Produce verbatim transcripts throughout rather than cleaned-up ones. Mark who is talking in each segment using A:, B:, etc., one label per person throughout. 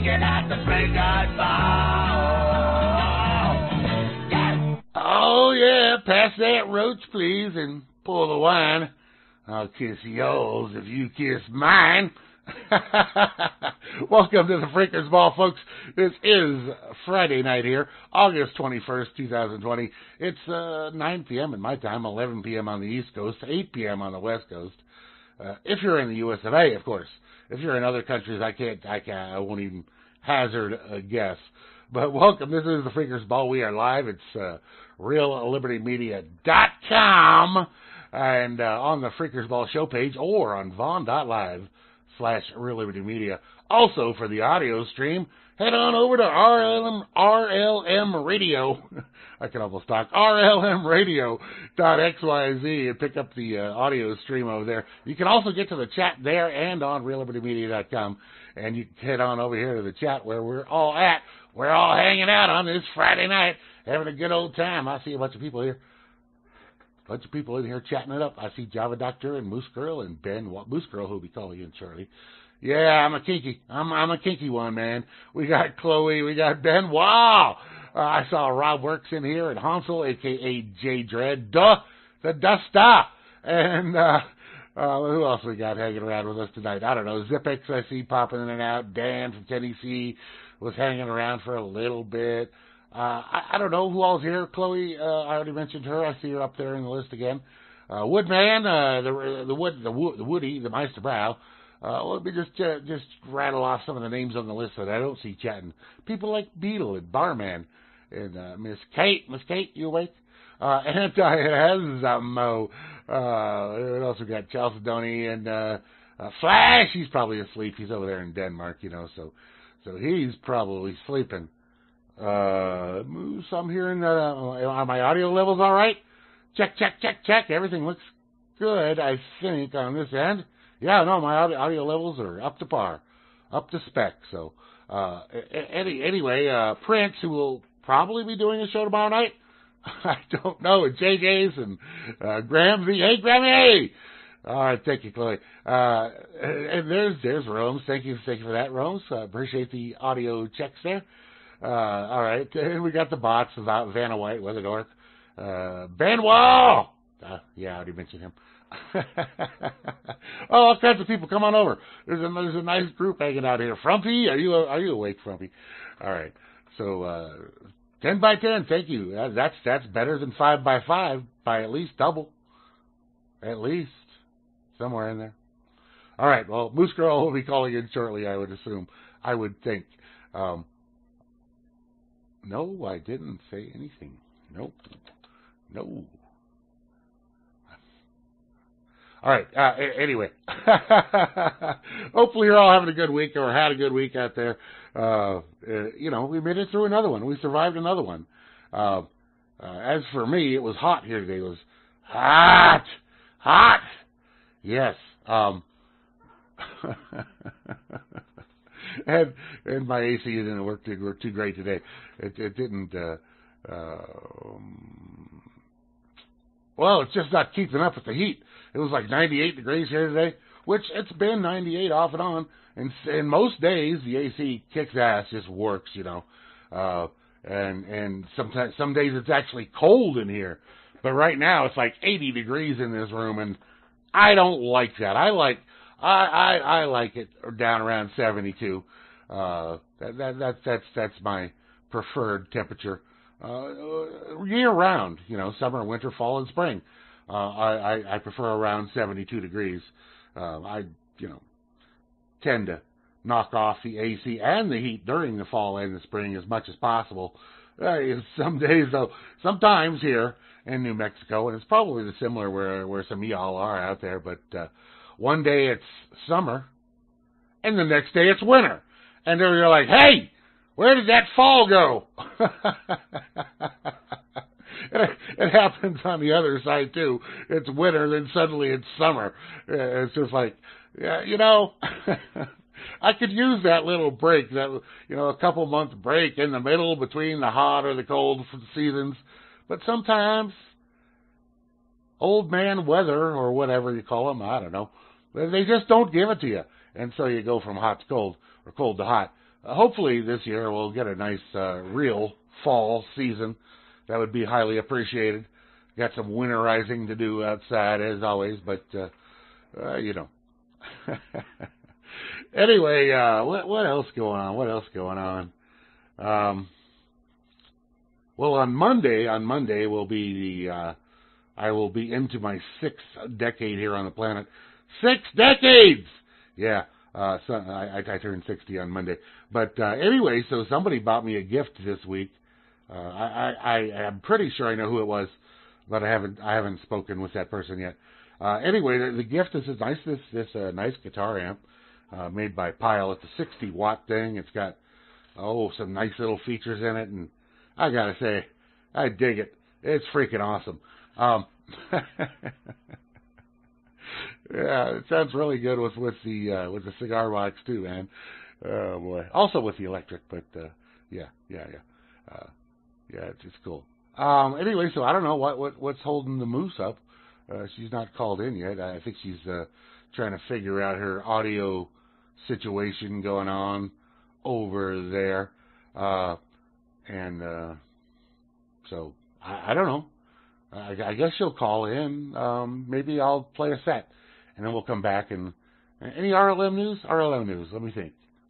A: drinking at the Frickers Ball. Yeah. Oh, yeah, pass that roach, please, and pour the wine. I'll kiss yours if you kiss mine. Welcome to the Frickers Ball, folks. This is Friday night here, August twenty-first, twenty twenty. It's uh, nine p.m. in my time, eleven p.m. on the East Coast, eight p.m. on the West Coast. Uh, if you're in the U S of A, of course. If you're in other countries, I can't, I can't, I won't even hazard a guess. But welcome. This is the Frickers Ball. We are live. It's uh, real liberty media dot com and uh, on the Frickers Ball show page or on vaughn dot live slash Real Liberty Media. Also, for the audio stream, head on over to R L M, R L M Radio. I can almost talk. R L M radio dot x y z and pick up the uh, audio stream over there. You can also get to the chat there and on Real Liberty Media dot com. And you can head on over here to the chat where we're all at. We're all hanging out on this Friday night, having a good old time. I see a bunch of people here. A bunch of people in here chatting it up. I see Java Doctor and Moose Girl and Ben. Moose Girl, who'll be calling in shortly. Yeah, I'm a kinky. I'm I'm a kinky one, man. We got Chloe. We got Ben. Wow. Uh, I saw Rob Works in here and Hansel, a k a. J Dread. Duh. The Dusta. And uh, uh, who else we got hanging around with us tonight? I don't know. Zipex I see popping in and out. Dan from Tennessee was hanging around for a little bit. Uh, I, I don't know who all's here. Chloe, uh, I already mentioned her. I see her up there in the list again. Uh, Woodman, uh, the the wood, the, wo- the Woody, the Meister Brow. Uh, let me just uh, just rattle off some of the names on the list that I don't see chatting. People like Beetle and Barman and uh, Miss Kate. Miss Kate, you awake? Uh, Anti-Hezmo. Uh, what else we got? Chalcedony and uh, uh, Flash. He's probably asleep. He's over there in Denmark, you know, so so he's probably sleeping. Uh, some here in the, uh, are my audio levels all right? Check, check, check, check. Everything looks good, I think, on this end. Yeah, no, my audio, audio levels are up to par, up to spec. So, uh, any, anyway, uh, Prince, who will probably be doing a show tomorrow night, I don't know, and J J's and, uh, Gramsy. Hey, Grammy! All right, thank you, Chloe. Uh, and there's, there's Rome's. Thank you, thank you for that, Rome's. I appreciate the audio checks there. Uh, all right, and we got the bots about Vanna White, Weather North, uh, Ben Wall. Uh, yeah, I already mentioned him. Oh, all kinds of people. Come on over. There's a there's a nice group hanging out here. Frumpy, are you are you awake, Frumpy? All right. So uh, ten by ten. Thank you. That, that's that's better than five by five by at least double. At least somewhere in there. All right. Well, Moose Girl will be calling in shortly. I would assume. I would think. Um, No, I didn't say anything. Nope. No. All right. Uh, anyway, hopefully you're all having a good week or had a good week out there. Uh, uh, you know, we made it through another one. We survived another one. Uh, uh, as for me, it was hot here today. It was hot, hot. Yes. Um, and and my A C didn't work too, work too great today. It, it didn't. Uh, uh, um, well, it's just not keeping up with the heat. It was like ninety-eight degrees here today, which it's been ninety-eight off and on. And, and most days the A C kicks ass, just works, you know. Uh, and and sometimes some days it's actually cold in here, but right now it's like eighty degrees in this room, and I don't like that. I like I I, I like it down around seventy-two. Uh, that, that that's that's that's my preferred temperature uh, year round. You know, summer, winter, fall, and spring. Uh, I, I I prefer around seventy-two degrees. Uh, I you know tend to knock off the A C and the heat during the fall and the spring as much as possible. Uh, some days though, sometimes here in New Mexico, and it's probably similar where where some of y'all are out there, but uh, one day it's summer, and the next day it's winter. And then you're like, hey, where did that fall go? it, it happens on the other side, too. It's winter, then suddenly it's summer. It's just like, yeah, you know, I could use that little break, that, you know, a couple month break in the middle between the hot or the cold seasons. But sometimes old man weather, or whatever you call them, I don't know, they just don't give it to you. And so you go from hot to cold, or cold to hot. uh, hopefully this year we'll get a nice uh, real fall season. That would be highly appreciated. Got some winterizing to do outside as always, but uh, uh, you know. Anyway, uh, what, what else going on? What else going on? Um, well, on Monday, on Monday will be the, uh, I will be into my sixth decade here on the planet. Six decades! Yeah, uh, so I, I turned sixty on Monday. But uh, anyway, so somebody bought me a gift this week. Uh, I, I, I am pretty sure I know who it was, but I haven't, I haven't spoken with that person yet. Uh, anyway, the, the gift is this nice, this, this uh, nice guitar amp. Uh, made by Pyle. It's a sixty watt thing. It's got, oh, some nice little features in it, and I gotta say, I dig it. It's freaking awesome. Um, yeah, it sounds really good with with the uh, with the cigar box too, man. Oh boy. Also with the electric, but uh, yeah, yeah, yeah, uh, yeah. It's, it's cool. Um, anyway, so I don't know what, what what's holding the moose up. Uh, she's not called in yet. I think she's uh, trying to figure out her audio situation going on over there. Uh, and uh, so, I, I don't know. I, I guess she'll call in. Um, maybe I'll play a set. And then we'll come back and... Any R L M news? R L M news. Let me think.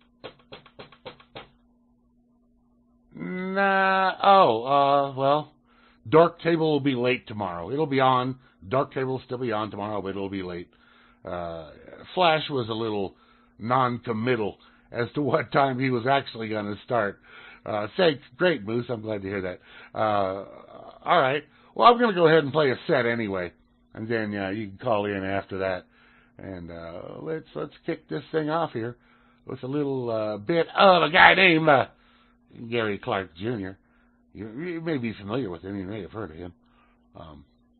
A: Nah. Oh, uh, well... Dark Table will be late tomorrow. It'll be on. Dark Table will still be on tomorrow, but it'll be late. Uh, Flash was a little non-committal as to what time he was actually going to start. Uh, say, great, Moose. I'm glad to hear that. Uh, all right. Well, I'm going to go ahead and play a set anyway, and then uh, you can call in after that. And uh, let's let's kick this thing off here with a little uh, bit of a guy named uh, Gary Clark Junior You, you may be familiar with him. You may have heard of him. Um,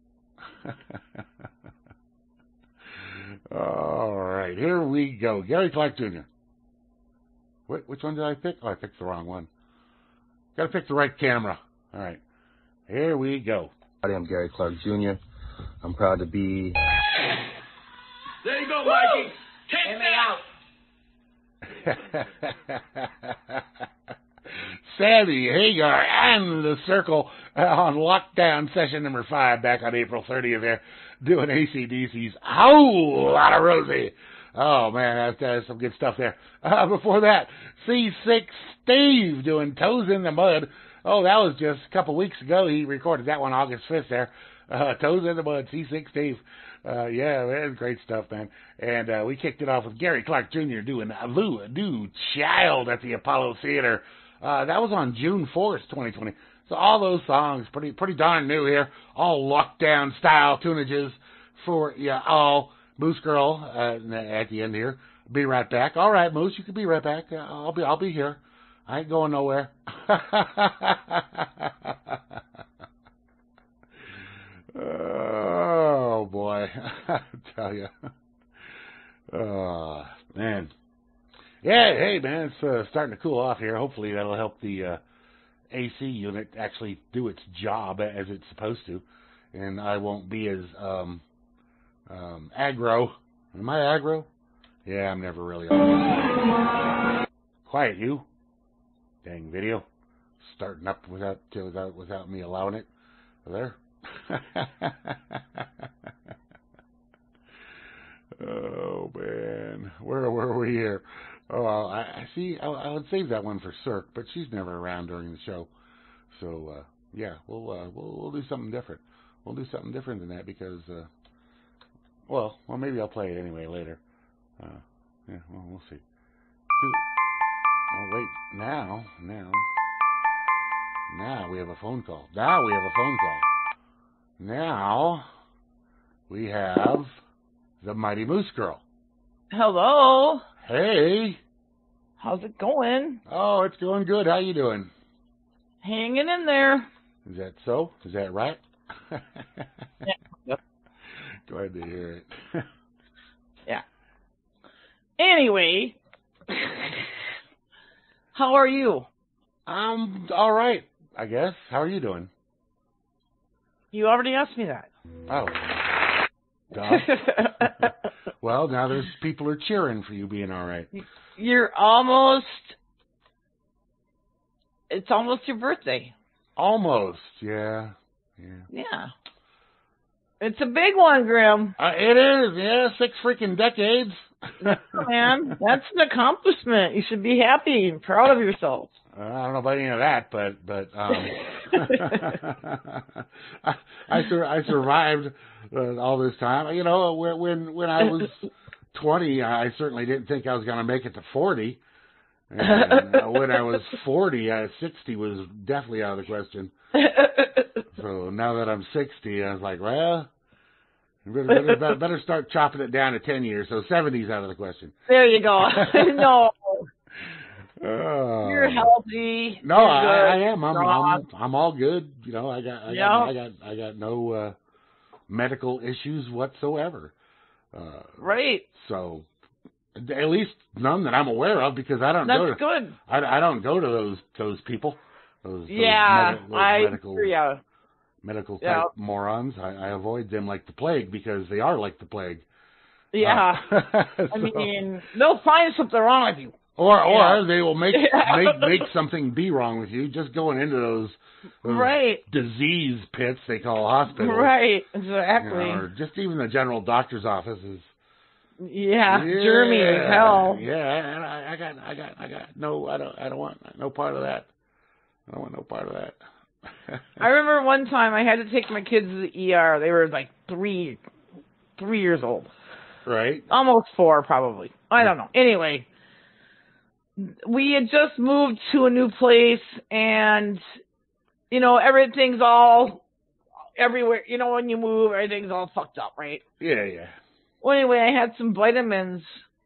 A: all right, here we go. Gary Clark Junior Wait, which one did I pick? Oh, I picked the wrong one. Got to pick the right camera. All right, here we go.
B: I'm Gary Clark Junior I'm proud to be...
C: There you go, Mikey. Take that out.
A: Sammy Hagar and the Circle uh, on lockdown session number five back on April thirtieth there, doing A C D C's Whole Lot of Rosie. Oh, man, that's, that's some good stuff there. Uh, before that, C six Steve doing Toes in the Mud. Oh, that was just a couple weeks ago. He recorded that one August fifth there. Uh, Toes in the Mud, C six Steve. Uh, yeah, that's great stuff, man. And uh, we kicked it off with Gary Clark Junior doing Lou Do Child at the Apollo Theater. Uh, that was on June fourth, twenty twenty. So all those songs, pretty pretty darn new here. All lockdown style tunages for yeah, all Moose Girl uh, at the end here. Be right back. All right, Moose, you can be right back. Uh, I'll be I'll be here. I ain't going nowhere. Oh boy, I tell you. Oh man. Yeah, hey man, it's uh, starting to cool off here. Hopefully that'll help the uh, A C unit actually do its job as it's supposed to, and I won't be as um, um, aggro. Am I aggro? Yeah, I'm never really on. Quiet, you. Dang video, starting up without without without me allowing it. There. Oh man, where were we here? Oh, I, I see. I, I would save that one for Cirque, but she's never around during the show. So uh, yeah, we'll, uh, we'll we'll do something different. We'll do something different than that because, uh, well, well maybe I'll play it anyway later. Uh, yeah, well we'll see. Oh wait, now now now we have a phone call. Now we have a phone call. Now we have the Mighty Moose Girl.
D: Hello.
A: Hey.
D: How's it going?
A: Oh, it's going good. How you doing?
D: Hanging in there.
A: Is that so? Is that right?
D: Yeah. Yep.
A: Glad to hear it.
D: Yeah. Anyway, how are you?
A: I'm all right, I guess. How are you doing?
D: You already asked me that.
A: Oh. Duh. Well, now there's people are cheering for you being all right.
D: You're almost it's almost your birthday.
A: Almost, yeah. Yeah.
D: Yeah. It's a big one, Grim.
A: Uh, it is, yeah, six freaking decades.
D: Man, that's an accomplishment. You should be happy and proud of yourself.
A: Uh, I don't know about any of that, but but um, I I, sur- I survived uh, all this time. You know, when when when I was twenty, I certainly didn't think I was going to make it to forty. And uh, when I was forty, uh, sixty was definitely out of the question. So now that I'm sixty, I was like, well, better, better, better start chopping it down to ten years. So seventy's out of the question.
D: There you go. No.
A: Uh,
D: You're healthy.
A: No,
D: You're
A: I, I
D: good.
A: am. I'm, I'm I'm all good. You know, I got I
D: Yeah.
A: got I got I got no uh, medical issues whatsoever. Uh,
D: Right.
A: So at least none that I'm aware of, because I don't
D: That's
A: go to
D: good.
A: I, I don't go to those those people. Those,
D: Yeah,
A: those, medi- those
D: I
A: medical
D: hear ya.
A: medical type
D: Yeah.
A: morons. I, I avoid them like the plague, because they are like the plague.
D: Yeah.
A: Uh,
D: I
A: so-
D: mean, they'll find something wrong with you.
A: Or or
D: Yeah.
A: they will make
D: Yeah.
A: make make something be wrong with you just going into those, those
D: Right.
A: disease pits they call hospitals.
D: Right.
A: You
D: Exactly.
A: know, or just even the general doctor's office is
D: Yeah. Germy as hell.
A: Yeah, and I, I got I got I got no I don't I don't want no part of that. I don't want no part of that.
D: I remember one time I had to take my kids to the E R. They were like three, three years old.
A: Right?
D: Almost four, probably. I don't know. Anyway, we had just moved to a new place, and, you know, everything's all, everywhere. You know, when you move, everything's all fucked up, right?
A: Yeah, yeah.
D: Well, anyway, I had some vitamins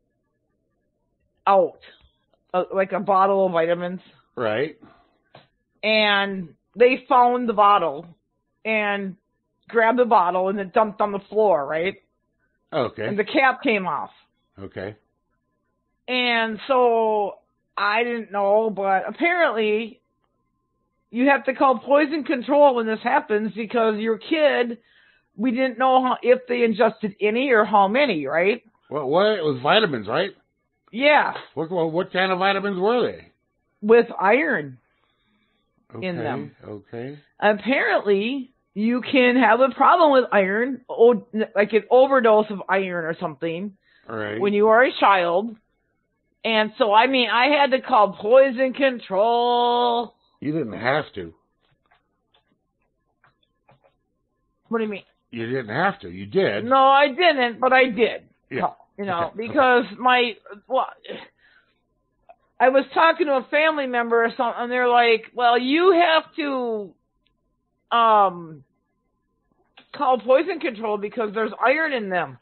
D: out, uh, like a bottle of vitamins,
A: Right?
D: and they found the bottle and grabbed the bottle and it dumped on the floor, right?
A: Okay.
D: And the cap came off.
A: Okay.
D: And so I didn't know, but apparently you have to call poison control when this happens, because your kid, we didn't know how, if they ingested any or how many, right?
A: What what it was vitamins, right?
D: Yeah,
A: What what, what kind of vitamins were they?
D: with iron.
A: Okay.
D: In them.
A: Okay.
D: Apparently you can have a problem with iron, o- like an overdose of iron or something,
A: All right.
D: when you are a child. And so, I mean, I had to call poison control.
A: You didn't have to.
D: What do you mean?
A: You didn't have to. You did.
D: No, I didn't, but I did.
A: Yeah.
D: You know,
A: Okay.
D: because my, well, I was talking to a family member or something, and they're like, well, you have to um, call poison control because there's iron in them.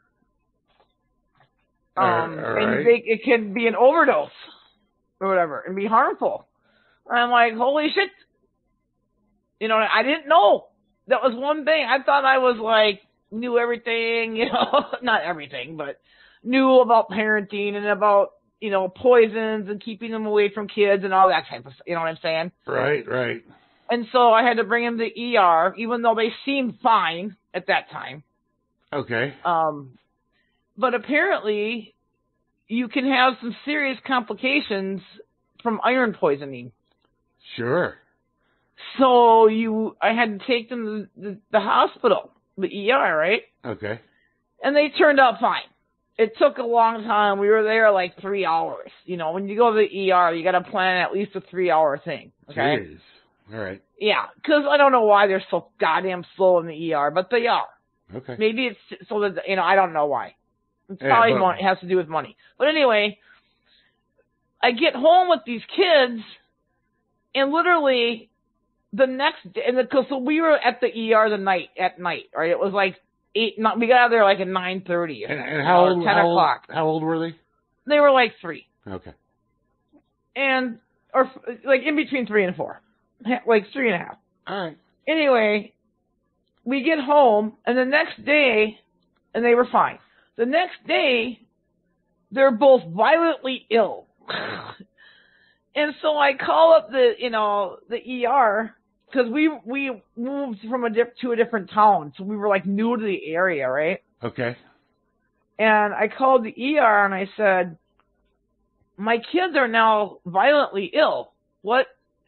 D: Um,
A: All right.
D: and they, it can be an overdose or whatever and be harmful. And I'm like, holy shit. You know, I didn't know. That was one thing. I thought I was like, knew everything, you know, not everything, but knew about parenting and about, you know, poisons and keeping them away from kids and all that type of stuff. You know what I'm saying?
A: Right, right.
D: And so I had to bring him to E R, even though they seemed fine at that time.
A: Okay.
D: Um, but apparently you can have some serious complications from iron poisoning.
A: Sure.
D: So you, I had to take them to the, the hospital, the E R, right?
A: Okay.
D: And they turned out fine. It took a long time. We were there like three hours. You know, when you go to the E R, you got to plan at least a three-hour thing. Okay.
A: Jeez. All right.
D: Yeah, because I don't know why they're so goddamn slow in the E R, but they are.
A: Okay.
D: Maybe it's so that, you know, I don't know why. It's
A: Yeah,
D: probably
A: but-
D: money, it has to do with money. But anyway, I get home with these kids, and literally the next day, and because so we were at the E R the night at night, right? It was like eight. Not, we got out there like at nine thirty.
A: And, and how old?
D: ten
A: how
D: o'clock.
A: Old, how old were they?
D: They were like three,
A: Okay.
D: and or like in between three and four, like three and a half.
A: All right.
D: Anyway, we get home, and the next day, and they were fine. The next day, they're both violently ill. And so I call up the, you know, the E R, because we we moved from a dip to a different town, so we were like new to the area, right?
A: Okay.
D: And I called the E R and I said, my kids are now violently ill. What,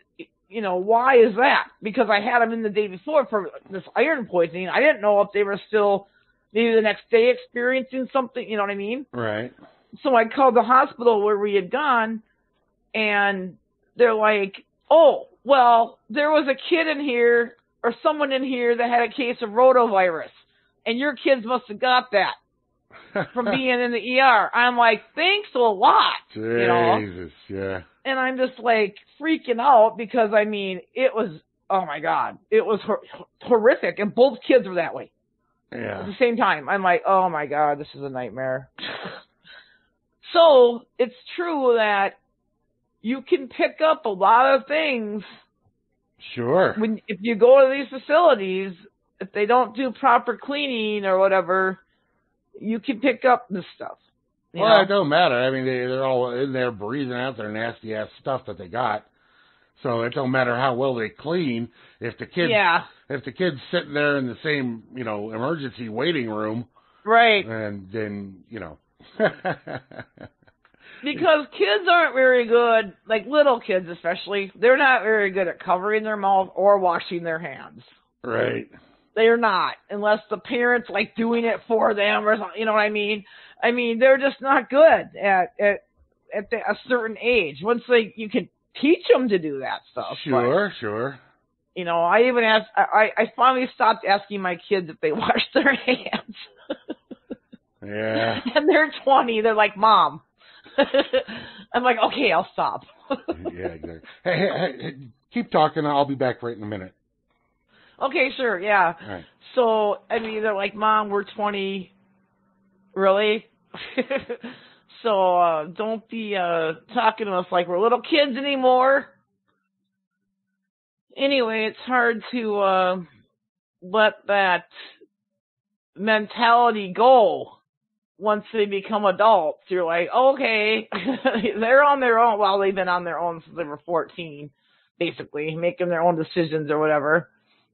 D: you know, why is that? Because I had them in the day before for this iron poisoning. I didn't know if they were still maybe the next day experiencing something, you know what I mean?
A: Right.
D: So I called the hospital where we had gone, and they're like, oh, well, there was a kid in here or someone in here that had a case of rotavirus, and your kids must have got that from being in the E R. I'm like, thanks a lot.
A: Jesus,
D: you know?
A: yeah.
D: And I'm just like freaking out because, I mean, it was, oh my God, it was hor- horrific. And both kids were that way
A: Yeah.
D: at the same time. I'm like, oh my God, this is a nightmare. So it's true that you can pick up a lot of things
A: Sure.
D: when if you go to these facilities. If they don't do proper cleaning or whatever, you can pick up this stuff. You
A: Well,
D: know?
A: it don't matter. I mean, they, they're all in there breathing out their nasty ass stuff that they got. So it don't matter how well they clean. If the kids,
D: Yeah.
A: if the kid's sitting there in the same, you know, emergency waiting room,
D: Right.
A: and then, you know.
D: Because kids aren't very good, like little kids especially, they're not very good at covering their mouth or washing their hands.
A: Right.
D: They're not, unless the parents like doing it for them or something, you know what I mean? I mean, they're just not good at at at the, a certain age. Once they, you can teach them to do that stuff.
A: Sure,
D: but,
A: sure.
D: you know, I even asked, I, I finally stopped asking my kids if they wash their hands.
A: Yeah.
D: And they're twenty, they're like, Mom. I'm like, okay, I'll stop.
A: Yeah, exactly. Hey, hey, hey, keep talking. I'll be back right in a minute.
D: Okay, sure, yeah.
A: All right.
D: So, I mean, they're like, Mom, we're twenty. Really? So, uh, don't be uh, talking to us like we're little kids anymore. Anyway, it's hard to uh, let that mentality go once they become adults. You're like, okay, they're on their own. Well, they've been on their own since they were fourteen, basically, making their own decisions or whatever.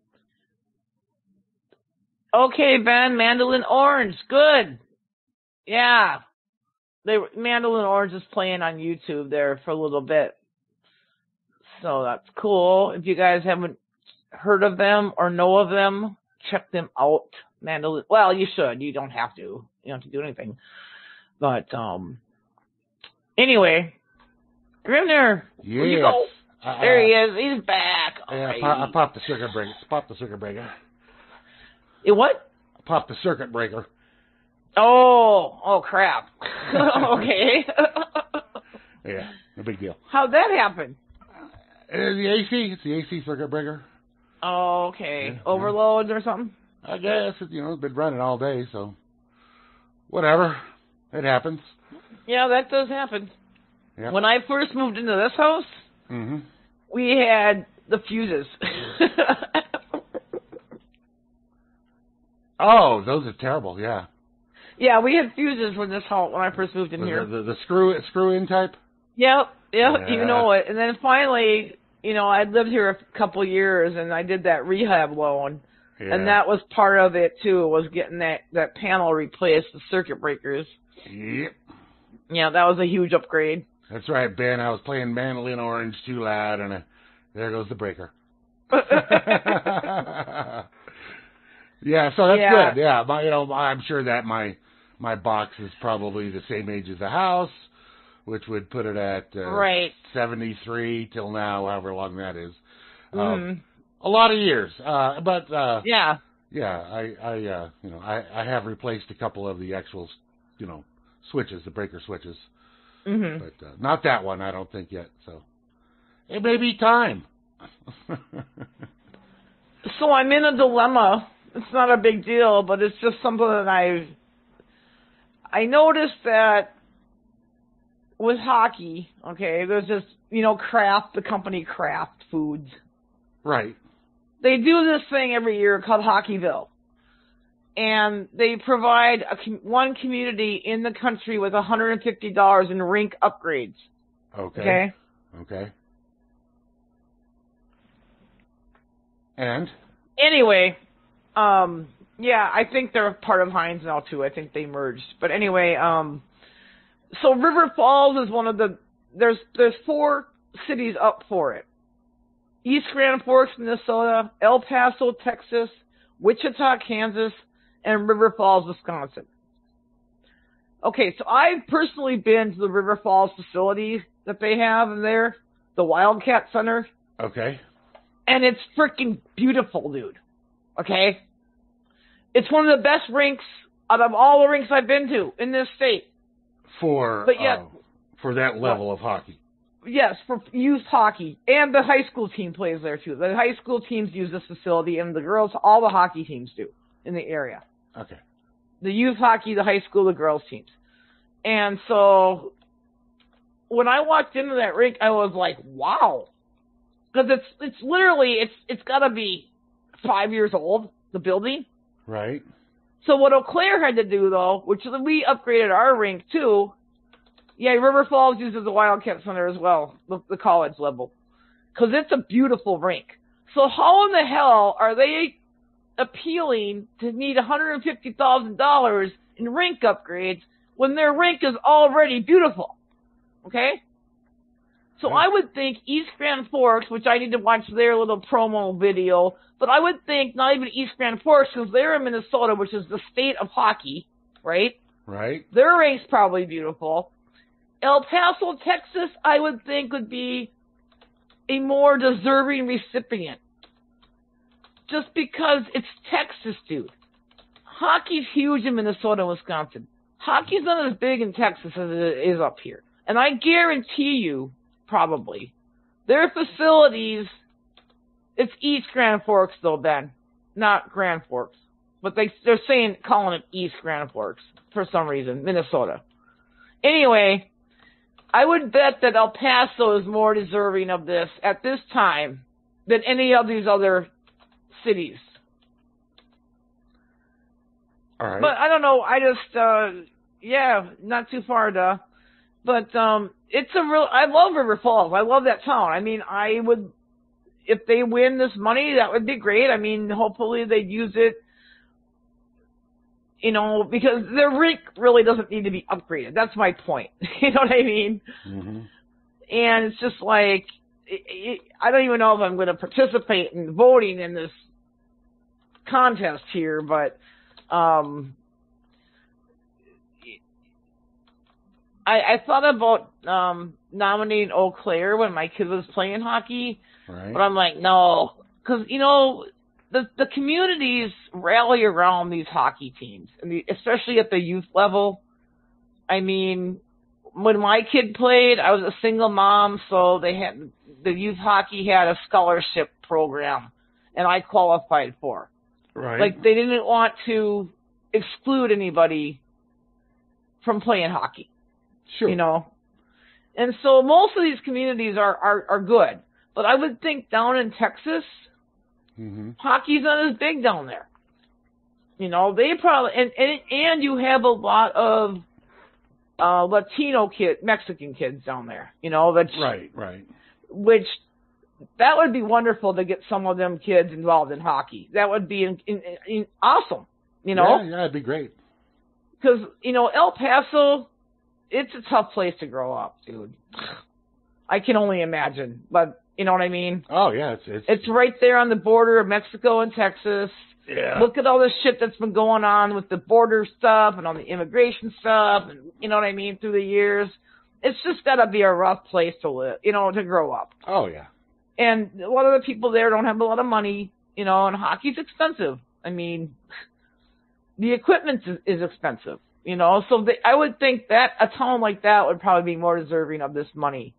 D: Okay, Ben, Mandolin Orange, good. Yeah. They were, Mandolin Orange is playing on YouTube there for a little bit. So that's cool. If you guys haven't heard of them or know of them, check them out. Mandolin, well, you should. You don't have to. You don't have to do anything. But, um, anyway, Grimner, where you
A: Yes.
D: go?
A: Uh,
D: There he is. He's back.
A: Yeah, I,
D: Alrighty.
A: pop, I popped the circuit breaker. Popped the circuit breaker.
D: Eh, what?
A: I popped the circuit breaker.
D: Oh, oh crap. Okay.
A: Yeah, no big deal.
D: How'd that happen?
A: Uh, the A C, it's the A C circuit breaker.
D: Oh, okay.
A: Yeah,
D: Overloads or something?
A: I guess it, you know, it's been running all day, so whatever. It happens.
D: Yeah, that does happen.
A: Yeah.
D: When I first moved into this house,
A: Mm-hmm.
D: we had the fuses.
A: Oh, those are terrible. Yeah.
D: Yeah, we had fuses when this house when I first moved in
A: The,
D: here.
A: the, the screw screw in type.
D: Yep, yep,
A: Yeah.
D: you know it. And then finally, you know, I'd lived here a couple years, and I did that rehab loan,
A: Yeah.
D: and that was part of it too. Was getting that that panel replaced, the circuit breakers.
A: Yep.
D: Yeah, that was a huge upgrade.
A: That's right, Ben. I was playing Mandolin Orange too loud, and uh, there goes the breaker. Yeah, so that's
D: Yeah.
A: good. Yeah, my, you know, I'm sure that my my box is probably the same age as the house, which would put it at uh,
D: Right.
A: seventy-three till now, however long that is. Um,
D: Mhm.
A: a lot of years, uh, but uh,
D: Yeah.
A: yeah, I, I uh, you know, I, I have replaced a couple of the actual, you know, switches, the breaker switches,
D: Mhm.
A: but uh, not that one. I don't think yet. So it may be time.
D: So I'm in a dilemma. It's not a big deal, but it's just something that I I noticed that with hockey, okay, there's just, you know, Kraft, the company Kraft Foods.
A: Right.
D: They do this thing every year called Hockeyville. And they provide a, com- one community in the country with one hundred fifty dollars in rink upgrades.
A: Okay.
D: Okay?
A: Okay. And?
D: Anyway, um, yeah, I think they're part of Heinz now too. I think they merged. But anyway, um, so River Falls is one of the, there's, there's four cities up for it. East Grand Forks, Minnesota, El Paso, Texas, Wichita, Kansas, and River Falls, Wisconsin. Okay, so I've personally been to the River Falls facility that they have in there, the Wildcat Center,
A: Okay.
D: and it's freaking beautiful, dude. Okay? It's one of the best rinks out of all the rinks I've been to in this state.
A: For
D: But yet-
A: uh, for that level of hockey.
D: Yes, for youth hockey. And the high school team plays there, too. The high school teams use this facility, and the girls, all the hockey teams do in the area.
A: Okay.
D: The youth hockey, the high school, the girls teams. And so when I walked into that rink, I was like, wow. Because it's it's literally, it's it's got to be five years old, the building.
A: Right.
D: So what Eau Claire had to do, though, which we upgraded our rink, too. Yeah, River Falls uses the Wildcat Center as well, the, the college level. Because it's a beautiful rink. So how in the hell are they appealing to need one hundred fifty thousand dollars in rink upgrades when their rink is already beautiful? Okay? So
A: Right.
D: I would think East Grand Forks, which I need to watch their little promo video, but I would think not even East Grand Forks, because they're in Minnesota, which is the state of hockey, right?
A: Right.
D: Their rink's probably beautiful. El Paso, Texas, I would think would be a more deserving recipient. Just because it's Texas, dude. Hockey's huge in Minnesota and Wisconsin. Hockey's not as big in Texas as it is up here. And I guarantee you, probably, their facilities, it's East Grand Forks though, Ben, not Grand Forks. But they, they're saying, calling it East Grand Forks for some reason, Minnesota. Anyway, I would bet that El Paso is more deserving of this at this time than any of these other cities.
A: All right.
D: But I don't know. I just, uh, yeah, not too far, duh. But um, it's a real. I love River Falls. I love that town. I mean, I would, if they win this money, that would be great. I mean, hopefully they'd use it. You know, because their rink really doesn't need to be upgraded. That's my point. You know what I mean?
A: Mm-hmm.
D: And it's just like, it, it, I don't even know if I'm going to participate in voting in this contest here, but um, I, I thought about um, nominating Eau Claire when my kid was playing hockey,
A: Right.
D: but I'm like, no, because, you know, the the communities rally around these hockey teams, and the, especially at the youth level. I mean, when my kid played, I was a single mom, so they had the youth hockey had a scholarship program, and I qualified for.
A: Right.
D: Like, they didn't want to exclude anybody from playing hockey.
A: Sure.
D: You know, and so most of these communities are are, are good, but I would think down in Texas,
A: Mm-hmm.
D: hockey's not as big down there. You know, they probably, and, and, and you have a lot of, uh, Latino kid, Mexican kids down there, you know, that's,
A: Right. Right.
D: which, that would be wonderful to get some of them kids involved in hockey. That would be in, in, in awesome, you know,
A: Yeah, yeah, it'd be great.
D: because, you know, El Paso, it's a tough place to grow up, dude. I can only imagine, but you know what I mean?
A: Oh yeah, it's it's,
D: It's right there on the border of Mexico and Texas.
A: yeah.
D: Look at all this shit that's been going on with the border stuff and all the immigration stuff, and you know what I mean, through the years. It's just got to be a rough place to live, you know, to grow up.
A: Oh yeah.
D: And a lot of the people there don't have a lot of money, you know, and hockey's expensive. I mean, the equipment is, is expensive, you know, so they, I would think that a town like that would probably be more deserving of this money.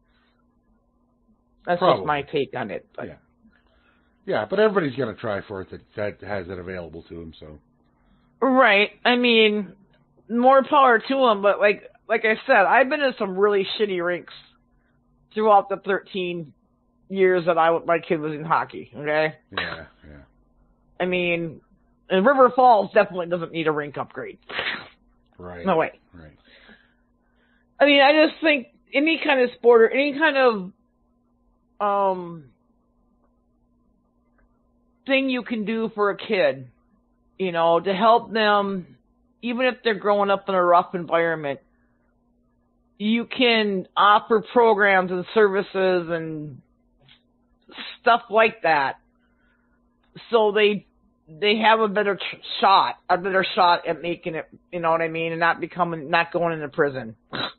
D: That's
A: Probably.
D: just my take on it. But.
A: Yeah. Yeah, but everybody's gonna try for it that, that has it available to them. So.
D: Right. I mean, more power to them. But like, like I said, I've been in some really shitty rinks throughout the thirteen years that I my kid was in hockey. Okay.
A: Yeah. Yeah.
D: I mean, and River Falls definitely doesn't need a rink upgrade.
A: Right.
D: No way.
A: Right.
D: I mean, I just think any kind of sport or any kind of um thing you can do for a kid, you know, to help them, even if they're growing up in a rough environment, you can offer programs and services and stuff like that, so they they have a better tr- shot, a better shot at making it. You know what I mean, and not becoming, not going into prison.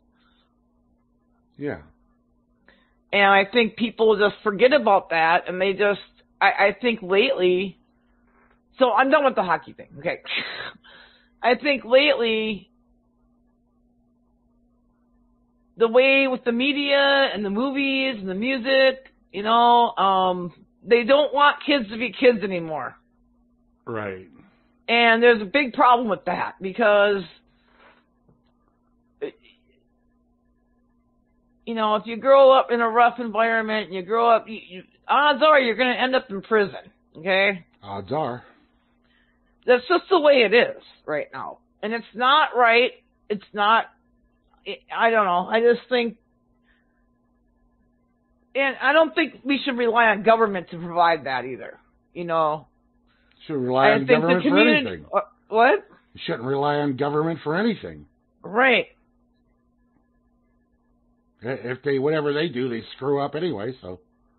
A: Yeah.
D: And I think people just forget about that, and they just, I, I think lately, so I'm done with the hockey thing, okay? I think lately, the way with the media and the movies and the music, you know, um, they don't want kids to be kids anymore.
A: Right.
D: And there's a big problem with that, because you know, if you grow up in a rough environment and you grow up, you, you, odds are you're going to end up in prison, okay?
A: Odds are.
D: That's just the way it is right now. And it's not right. It's not, it, I don't know. I just think, and I don't think we should rely on government to provide that either, you know?
A: Should rely
D: I
A: on
D: think
A: government
D: the
A: for
D: community,
A: anything.
D: uh, what?
A: You shouldn't rely on government for anything.
D: Right.
A: If they, whatever they do, they screw up anyway, so.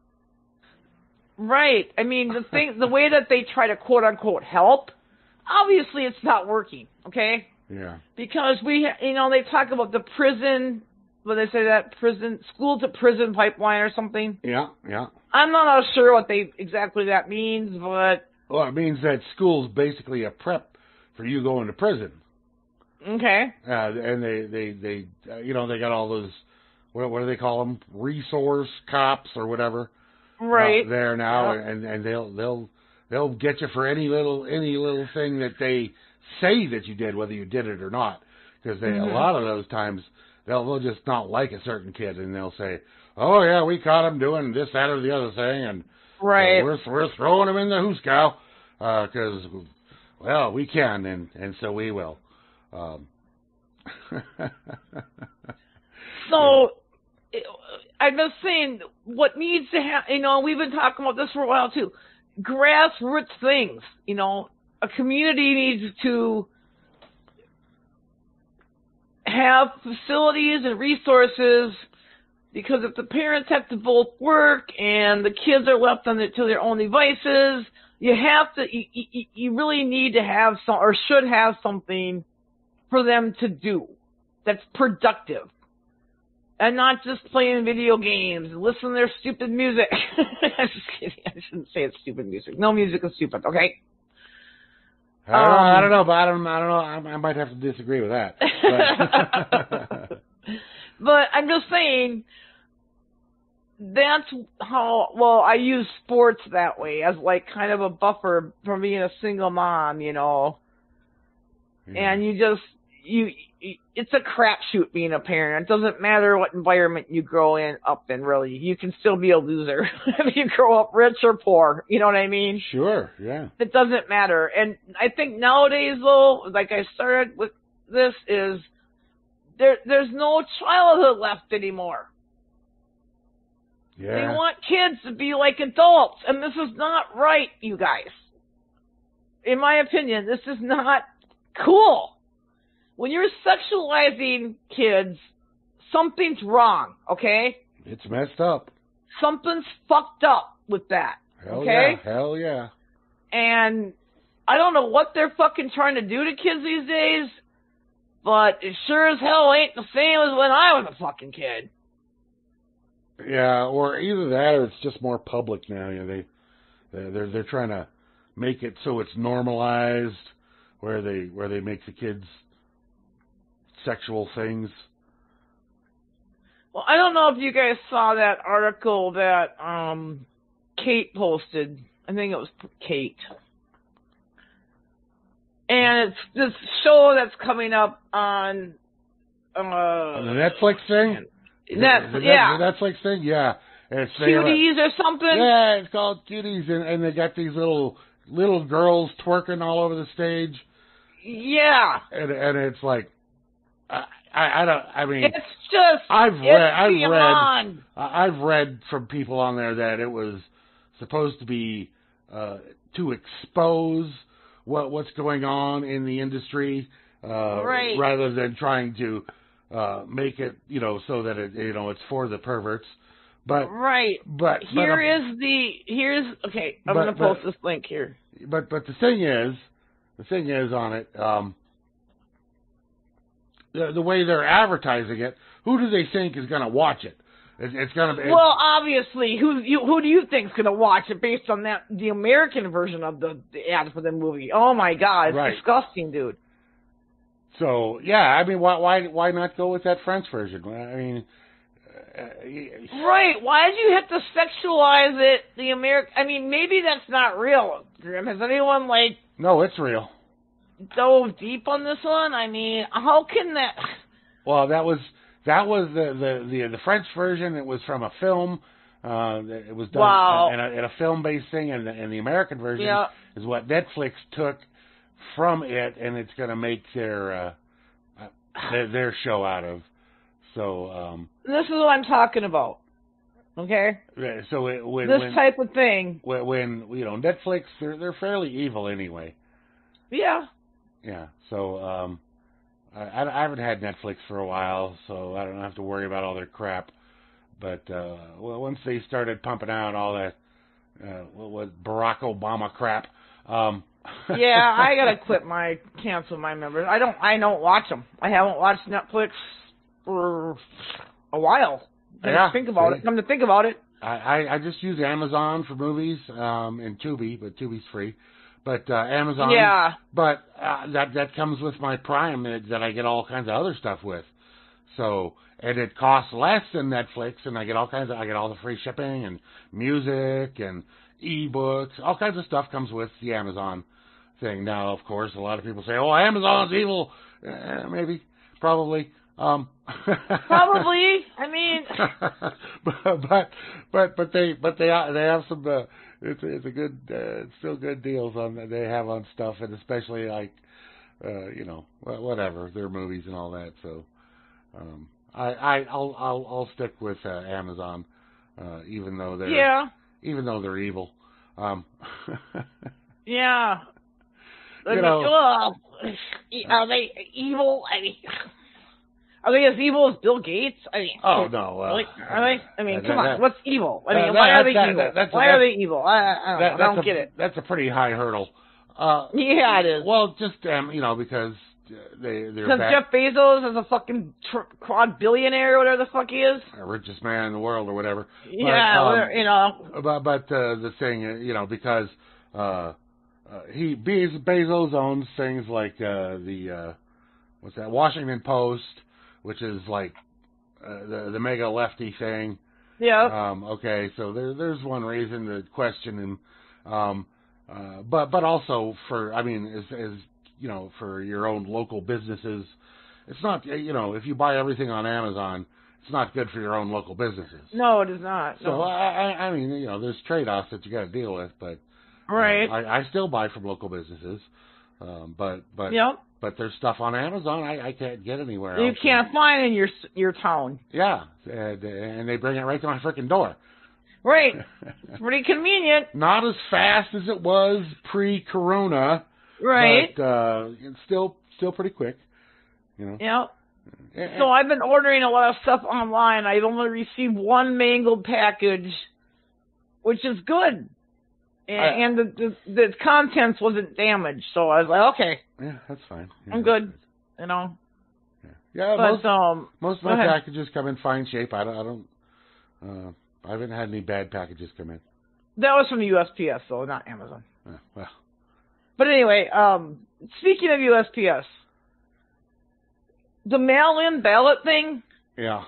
D: Right. I mean, the thing, the way that they try to quote unquote help, obviously it's not working, okay?
A: Yeah.
D: Because we, you know, they talk about the prison, what they say that prison, school to prison pipeline or something.
A: Yeah, yeah.
D: I'm not sure what they, exactly that means, but.
A: Well, it means that school's basically a prep for you going to prison.
D: Okay.
A: Uh, and they, they, they, uh, you know, they got all those, what, what do they call them? Resource cops or whatever.
D: Right.
A: Uh, there now,
D: Yep.
A: and, and they'll, they'll, they'll get you for any little, any little thing that they say that you did, whether you did it or not. Because they,
D: Mhm.
A: a lot of those times, they'll, they'll just not like a certain kid, and they'll say, oh yeah, we caught him doing this, that, or the other thing, and
D: Right.
A: uh, we're, we're throwing him in the hoosegow, uh, cause, well, we can, and, and so we will. Um.
D: So, I'm just saying, what needs to happen, you know, we've been talking about this for a while too. Grassroots things, you know, a community needs to have facilities and resources, because if the parents have to both work and the kids are left on the, to their own devices, you have to, you, you, you really need to have some, or should have something for them to do that's productive. And not just playing video games and listening to their stupid music. I'm just kidding. I shouldn't say it's stupid music. No music is stupid, okay?
A: I don't, know,
D: Um,
A: I don't know, but I don't, I don't know. I, I might have to disagree with that. But,
D: But I'm just saying, that's how, well, I use sports that way, as like kind of a buffer from being a single mom, you know?
A: yeah.
D: And you just, you, it's a crapshoot being a parent. It doesn't matter what environment you grow in up in, really. You can still be a loser if you grow up rich or poor. You know what I mean?
A: Sure, yeah.
D: It doesn't matter. And I think nowadays, though, like I started with this, is there there's no childhood left anymore.
A: Yeah.
D: They want kids to be like adults, and this is not right, you guys. In my opinion, this is not cool. When you're sexualizing kids, something's wrong, okay?
A: It's messed up.
D: Something's fucked up with that,
A: Hell
D: okay?
A: yeah, hell yeah.
D: And I don't know what they're fucking trying to do to kids these days, but it sure as hell ain't the same as when I was a fucking kid.
A: Yeah, or either that or it's just more public now. You know, they, they're, they're trying to make it so it's normalized, where they, where they make the kids sexual things.
D: Well, I don't know if you guys saw that article that um, Kate posted. I think it was Kate. And it's this show that's coming up on... Uh,
A: On the Netflix thing?
D: Net,
A: the, the,
D: yeah.
A: the Netflix thing? Yeah. And it's, they,
D: Cuties or something?
A: yeah, it's called Cuties, and, and they got these little little girls twerking all over the stage.
D: Yeah.
A: And, and it's like, I, I, I don't, I mean...
D: It's just...
A: I've
D: it's
A: read, I've
D: beyond.
A: read, I've read from people on there that it was supposed to be uh, to expose what what's going on in the industry, uh,
D: Right.
A: rather than trying to uh, make it, you know, so that it, you know, it's for the perverts. But
D: right.
A: but
D: Here
A: but,
D: is the here's okay. I'm
A: but,
D: gonna post
A: but,
D: this link here.
A: But but the thing is, the thing is on it, um, the, the way they're advertising it, who do they think is going to watch it? It's, it's going to be
D: Well, obviously, who you who do you think's gonna watch it based on that the American version of the, the ad for the movie? Oh my God, it's
A: Right.
D: disgusting, dude.
A: So yeah, I mean, why why why not go with that French version? I mean, uh,
D: Right? Why did you have to sexualize it? The American. I mean, maybe that's not real. Grim, has anyone like
A: no, it's real.
D: dove deep on this one? I mean, how can that?
A: Well, that was that was the the the, the French version. It was from a film. Uh, it was done
D: Wow.
A: in, a, in a film-based thing, and the, and the American version
D: Yeah.
A: is what Netflix took from it, and it's going to make their, uh, their their show out of. So um,
D: This is what I'm talking about. Okay.
A: so it, when
D: This
A: when,
D: type of thing.
A: when when you know Netflix, they're they're fairly evil anyway.
D: Yeah.
A: Yeah. So um, I, I haven't had Netflix for a while, so I don't have to worry about all their crap. But uh, well, once they started pumping out all that uh, what was Barack Obama crap. Um,
D: Yeah, I gotta quit my cancel my members. I don't. I don't watch them. I haven't watched Netflix for a while. Come
A: Yeah,
D: to think about
A: see?
D: it. Come to think about it.
A: I, I, I just use Amazon for movies um, and Tubi, but Tubi's free. But uh, Amazon,
D: Yeah.
A: But uh, that that comes with my Prime that, that I get all kinds of other stuff with. So and it costs less than Netflix, and I get all kinds of I get all the free shipping and music and ebooks, all kinds of stuff comes with the Amazon thing. Now, of course, a lot of people say, "Oh, Amazon's evil." Eh, maybe, probably. Um,
D: Probably. I mean,
A: but but but but they but they they have some. Uh, it's a, it's a good, uh, it's still good deals on that they have on stuff, and especially like, uh, you know, whatever their movies and all that. So, um, I I I'll I'll I'll stick with uh, Amazon, uh, even though they're
D: yeah,
A: even though they're evil. Um,
D: yeah. I
A: You
D: mean,
A: know-
D: ugh. Are they evil? I mean, are they as evil as Bill Gates? I mean,
A: oh no, uh,
D: really? Are they? I mean,
A: that-
D: come on.
A: that-
D: What's evil? I mean,
A: that-
D: why
A: that-
D: are they
A: that-
D: evil?
A: that- that's a-
D: why are
A: that's-
D: they evil? I, I, don't,
A: that,
D: know. I don't
A: that's
D: get
A: a,
D: it.
A: That's a pretty high hurdle. Uh,
D: Yeah, it is.
A: well, just um, you know, because uh, they they're
D: Because
A: back,
D: Jeff Bezos is a fucking tr- quad billionaire or whatever the fuck he is.
A: richest man in the world or whatever.
D: Yeah,
A: um,
D: whatever, you know.
A: But but uh, the thing, uh, you know, because uh, uh, he Bez- Bezos owns things like uh, the uh, what's that Washington Post, which is like uh, the the mega lefty thing.
D: Yeah.
A: Um, okay, so there there's one reason to question him. Um, uh, but but also for I mean as as you know for your own local businesses, it's not you know if you buy everything on Amazon, it's not good for your own local businesses.
D: No, it is not.
A: So
D: No.
A: I, I, I mean, you know, there's trade-offs that you got to deal with, but
D: right.
A: um, I, I still buy from local businesses, um, but but
D: Yep.
A: but there's stuff on Amazon I, I can't get anywhere
D: You
A: else.
D: can't find in your your town.
A: Yeah, and, and they bring it right to my freaking door.
D: Right. It's pretty convenient.
A: Not as fast as it was pre-Corona,
D: Right.
A: but uh, it's still still pretty quick. You know.
D: Yep.
A: And-
D: So I've been ordering a lot of stuff online. I've only received one mangled package, which is good. And,
A: I-
D: and the, the the contents wasn't damaged, so I was like, okay,
A: yeah, that's fine. Yeah,
D: I'm
A: that's
D: good. You know.
A: Yeah,
D: But
A: most
D: um,
A: most of
D: go
A: my
D: ahead.
A: packages come in fine shape. I don't. I don't. Uh, I haven't had any bad packages come in.
D: that was from the U S P S, though, not Amazon.
A: Uh, well,
D: But anyway, um, speaking of U S P S, the mail-in ballot thing.
A: yeah.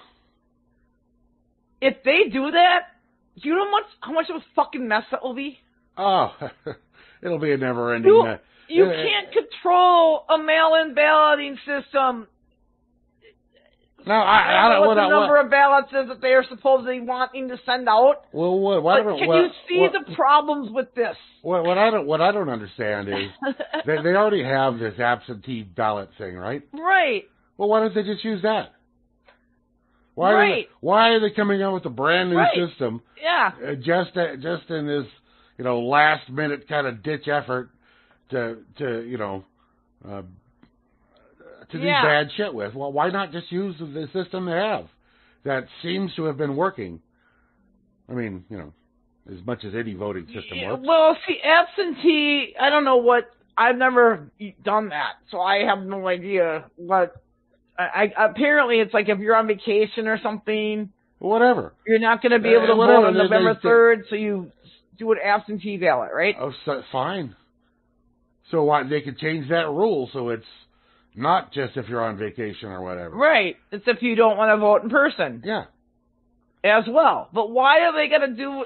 D: If they do that, do you know how much how much of a fucking mess that will be?
A: Oh, it'll be a never-ending.
D: You,
A: Uh,
D: you
A: uh,
D: can't control a mail-in balloting system.
A: No,
D: I
A: I, I
D: don't know
A: don't.
D: what
A: What,
D: the
A: I-
D: number
A: what,
D: of ballots is that they are supposedly wanting to send out.
A: well, what, what,
D: But can
A: what,
D: you see
A: what,
D: the problems with this?
A: what, what I don't what I don't understand is they they already have this absentee ballot thing, right?
D: Right.
A: Well, why don't they just use that? Why Are
D: Right.
A: they, why are they coming out with a brand new
D: Right.
A: system
D: Yeah.
A: uh, just uh, just in this you know last minute kind of ditch effort to to you know uh, to do
D: Yeah.
A: bad shit with? Well, why not just use the system they have that seems to have been working? I mean, you know, as much as any voting system
D: Yeah,
A: works.
D: well, see, absentee, I don't know what, I've never done that, so I have no idea what, I, I apparently it's like if you're on vacation or something,
A: Whatever.
D: you're not going to be
A: Uh,
D: able to
A: whatever.
D: vote on
A: They-
D: November
A: they-
D: third, so you do an absentee ballot, right?
A: Oh, so, fine. So why they could change that rule so it's not just if you're on vacation or whatever.
D: Right. It's if you don't want to vote in person
A: Yeah.
D: as well. But why are they going to do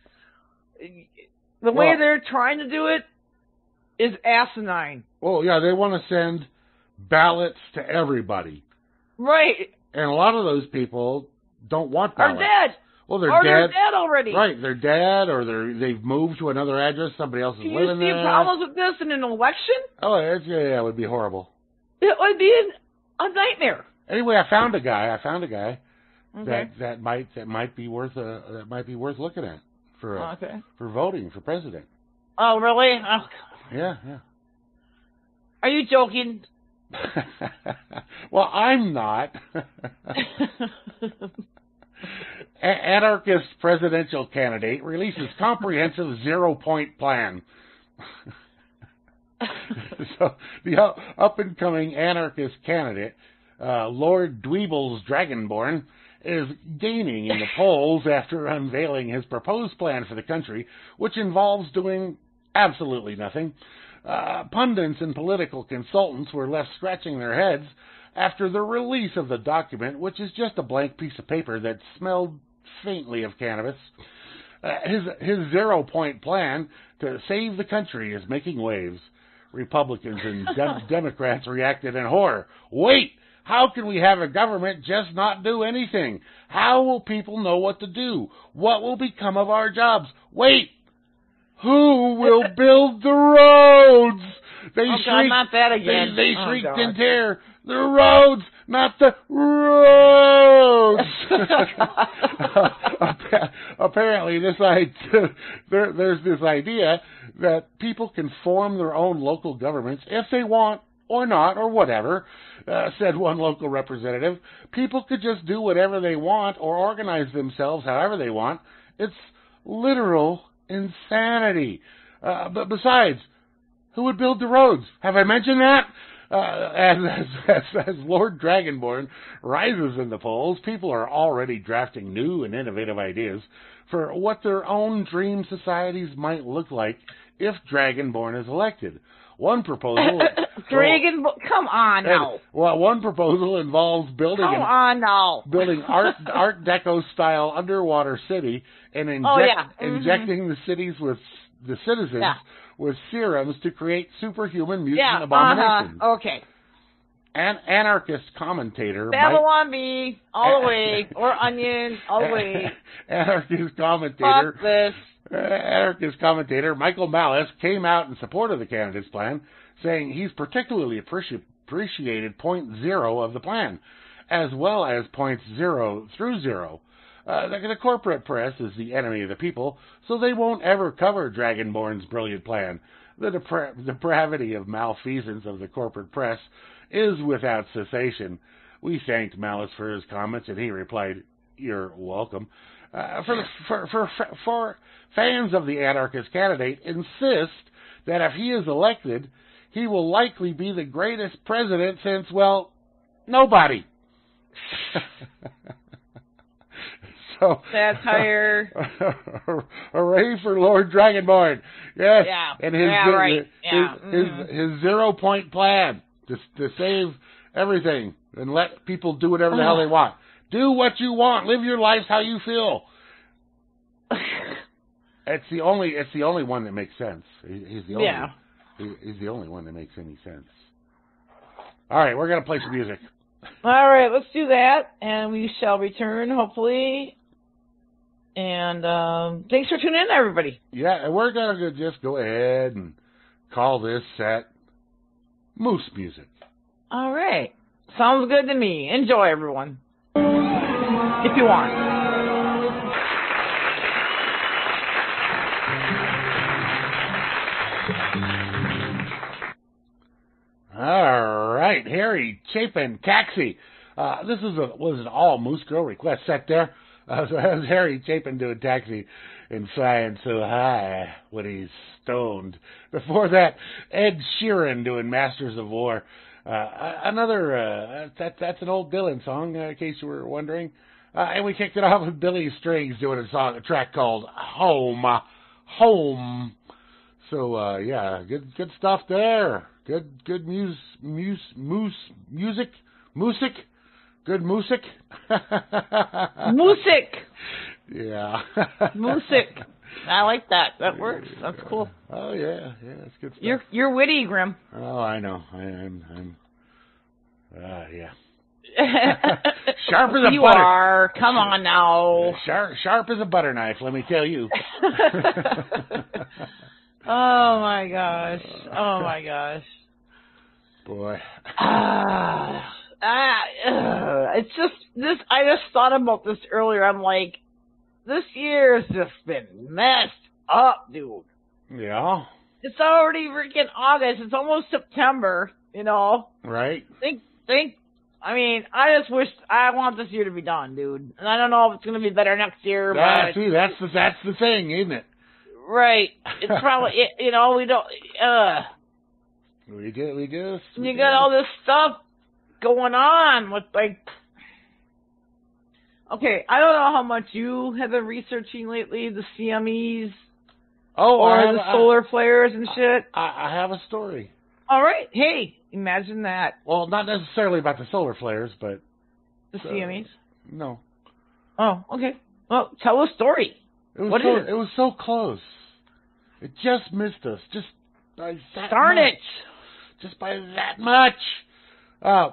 D: the way
A: Well-
D: they're trying to do it is asinine.
A: Well, yeah, they want to send ballots to everybody,
D: Right.
A: and a lot of those people don't want
D: Are
A: ballots.
D: dead.
A: Well, they're
D: or
A: dead.
D: they're dead already.
A: Right, they're dead, or they're they've moved to another address. Somebody else is
D: Can you
A: living
D: see
A: there.
D: problems with this in an election?
A: Oh, it's, yeah, yeah, it would be horrible.
D: It would be an, a nightmare.
A: Anyway, I found a guy. I found a guy
D: Okay.
A: that that might that might be worth a that might be worth looking at for a,
D: Okay.
A: for voting for president.
D: Oh, really? Oh, God.
A: Yeah, yeah.
D: Are you joking?
A: Well, I'm not. A- Anarchist presidential candidate releases comprehensive zero-point plan. So the up-and-coming anarchist candidate, uh, Lord Dweebles Dragonborn, is gaining in the polls after unveiling his proposed plan for the country, which involves doing absolutely nothing. Uh, pundits and political consultants were left scratching their heads after the release of the document, which is just a blank piece of paper that smelled faintly of cannabis. Uh, his his zero-point plan to save the country is making waves. Republicans and de- Democrats reacted in horror. Wait! How can we have a government just not do anything? How will people know what to do? What will become of our jobs? Wait! Who will build the roads? They
D: Oh, God,
A: shrieked,
D: not that again.
A: They, they
D: Oh,
A: shrieked
D: God.
A: in terror. The roads, not the roads. Apparently, this idea, there, there's this idea that people can form their own local governments if they want or not or whatever, uh, said one local representative. People could just do whatever they want or organize themselves however they want. It's literal insanity. Uh, but besides, who would build the roads? Have I mentioned that? Uh, as, as, as Lord Dragonborn rises in the polls, people are already drafting new and innovative ideas for what their own dream societies might look like if Dragonborn is elected. One proposal...
D: Dragon, come on now.
A: Well, one proposal involves building
D: Come
A: an,
D: on now.
A: building art Art Deco style underwater city and inject,
D: Oh, yeah. Mhm.
A: injecting the cities with the citizens
D: Yeah.
A: with serums to create superhuman mutant
D: Yeah,
A: abominations.
D: uh-huh. Okay.
A: An anarchist commentator
D: Babylon Bee, all the way. Or Onion, all the way.
A: anarchist commentator
D: Fuck this.
A: uh, anarchist commentator Michael Malice came out in support of the candidate's plan, saying he's particularly appreci- appreciated point zero of the plan, as well as points zero through zero. Uh, the, the corporate press is the enemy of the people, so they won't ever cover Dragonborn's brilliant plan. The depra- depravity of malfeasance of the corporate press is without cessation. We thanked Malice for his comments, and he replied, "You're welcome." Uh, for, the, for, for, for fans of the anarchist candidate, insist that if he is elected, he will likely be the greatest president since, well, nobody. So,
D: Satire.
A: Hooray for Lord Dragonborn. Yes.
D: Yeah.
A: And his,
D: Yeah,
A: his,
D: right.
A: his,
D: Yeah.
A: his,
D: Mhm.
A: his zero-point plan to, to save everything and let people do whatever the hell they want. Do what you want. Live your life how you feel. It's the only. It's the only one that makes sense. He- He's the only.
D: Yeah.
A: he- He's the only one that makes any sense. All right, we're gonna play some music.
D: All right, let's do that, and we shall return, hopefully. And um, thanks for tuning in, everybody.
A: Yeah, and we're gonna go- just go ahead and call this set Moose Music.
D: All right. Sounds good to me. Enjoy, everyone. If you want.
A: All right, Harry Chapin Taxi. Uh, this is a was an all Moose Girl request set there. Uh, so that was Harry Chapin doing Taxi and Flying So High when he's stoned. Before that, Ed Sheeran doing Masters of War. Uh, another, uh, that, that's an old Dylan song, uh, in case you were wondering. Uh, and we kicked it off with Billy Strings doing a song, a track called Home. Home. So, uh, yeah, good, good stuff there. Good, good muse, muse, moose, music, music, good music.
D: Music.
A: Yeah.
D: Music. I like that. That works. That's cool.
A: Oh yeah, yeah, that's good stuff.
D: You're you're witty, Grim.
A: Oh, I know. I, I'm, I'm. Uh, yeah. Sharp as a
D: you
A: butter.
D: are. Come on now.
A: Sharp, sharp as a butter knife. Let me tell you.
D: Oh my gosh. Oh my gosh.
A: Boy.
D: Ah, ah, uh, it's just this. I just thought about this earlier. I'm like, this year's just been messed up, dude.
A: Yeah.
D: It's already freaking August. It's almost September. You know.
A: Right.
D: Think, think. I mean, I just wish I want this year to be done, dude. And I don't know if it's gonna be better next year.
A: Ah,
D: but
A: see, that's the that's the thing, isn't it?
D: right. It's probably it, you know we don't. Uh,
A: We get we just. we
D: you got all this stuff going on with like. Okay, I don't know how much you have been researching lately, the C M Es
A: Oh,
D: or
A: I have,
D: the solar
A: I,
D: flares and shit.
A: I, I have a story.
D: All right, hey, imagine that.
A: Well, not necessarily about the solar flares, but
D: The
A: uh,
D: C M Es.
A: no.
D: Oh, okay. Well, tell a story.
A: It was
D: What
A: so
D: is it?
A: it was so close. It just missed us. Just by that
D: Darn
A: much.
D: it!
A: Just by that much. Oh,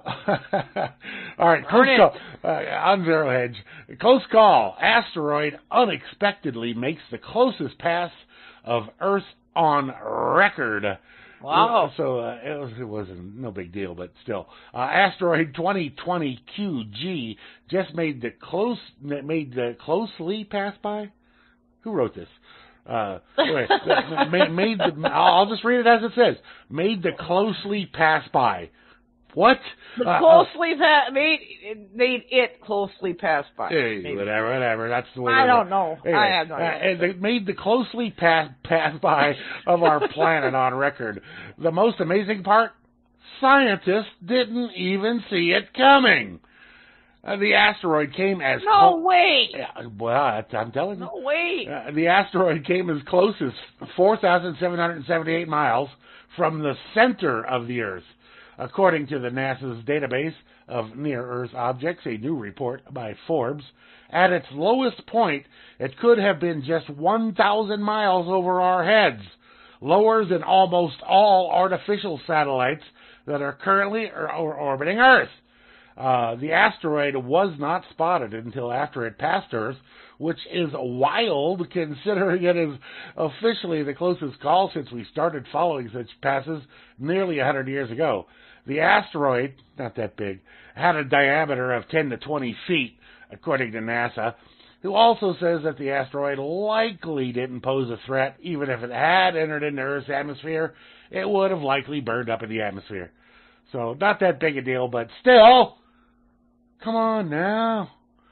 A: all right. Close
D: Darn it.
A: call. Uh, on Zero Hedge. Close call. Asteroid unexpectedly makes the closest pass of Earth on record.
D: Wow.
A: So uh, it was it wasn't no big deal, but still, uh, asteroid twenty twenty Q G just made the close made the closely pass by. Who wrote this? Uh, anyway, made, made the, I'll just read it as it says. Made the closely pass by. What?
D: The
A: Uh,
D: closely pa- made it made it closely pass by.
A: Hey,
D: maybe.
A: whatever, whatever. That's the way.
D: I
A: they
D: don't
A: work.
D: know.
A: Anyway,
D: I have no
A: uh,
D: idea.
A: and they made the closely pass pass by of our planet on record. The most amazing part: scientists didn't even see it coming. Uh, the asteroid came as
D: No
A: clo-
D: way.
A: Yeah, well, I'm telling you.
D: No way.
A: Uh, the asteroid came as close as four thousand seven hundred seventy-eight miles from the center of the Earth. According to the NASA's database of near-Earth objects, a new report by Forbes, at its lowest point, it could have been just one thousand miles over our heads, lower than almost all artificial satellites that are currently or, or orbiting Earth. Uh, the asteroid was not spotted until after it passed Earth, which is wild considering it is officially the closest call since we started following such passes nearly one hundred years ago. The asteroid, not that big, had a diameter of ten to twenty feet, according to NASA, who also says that the asteroid likely didn't pose a threat. Even if it had entered into Earth's atmosphere, it would have likely burned up in the atmosphere. So, not that big a deal, but still, come on now.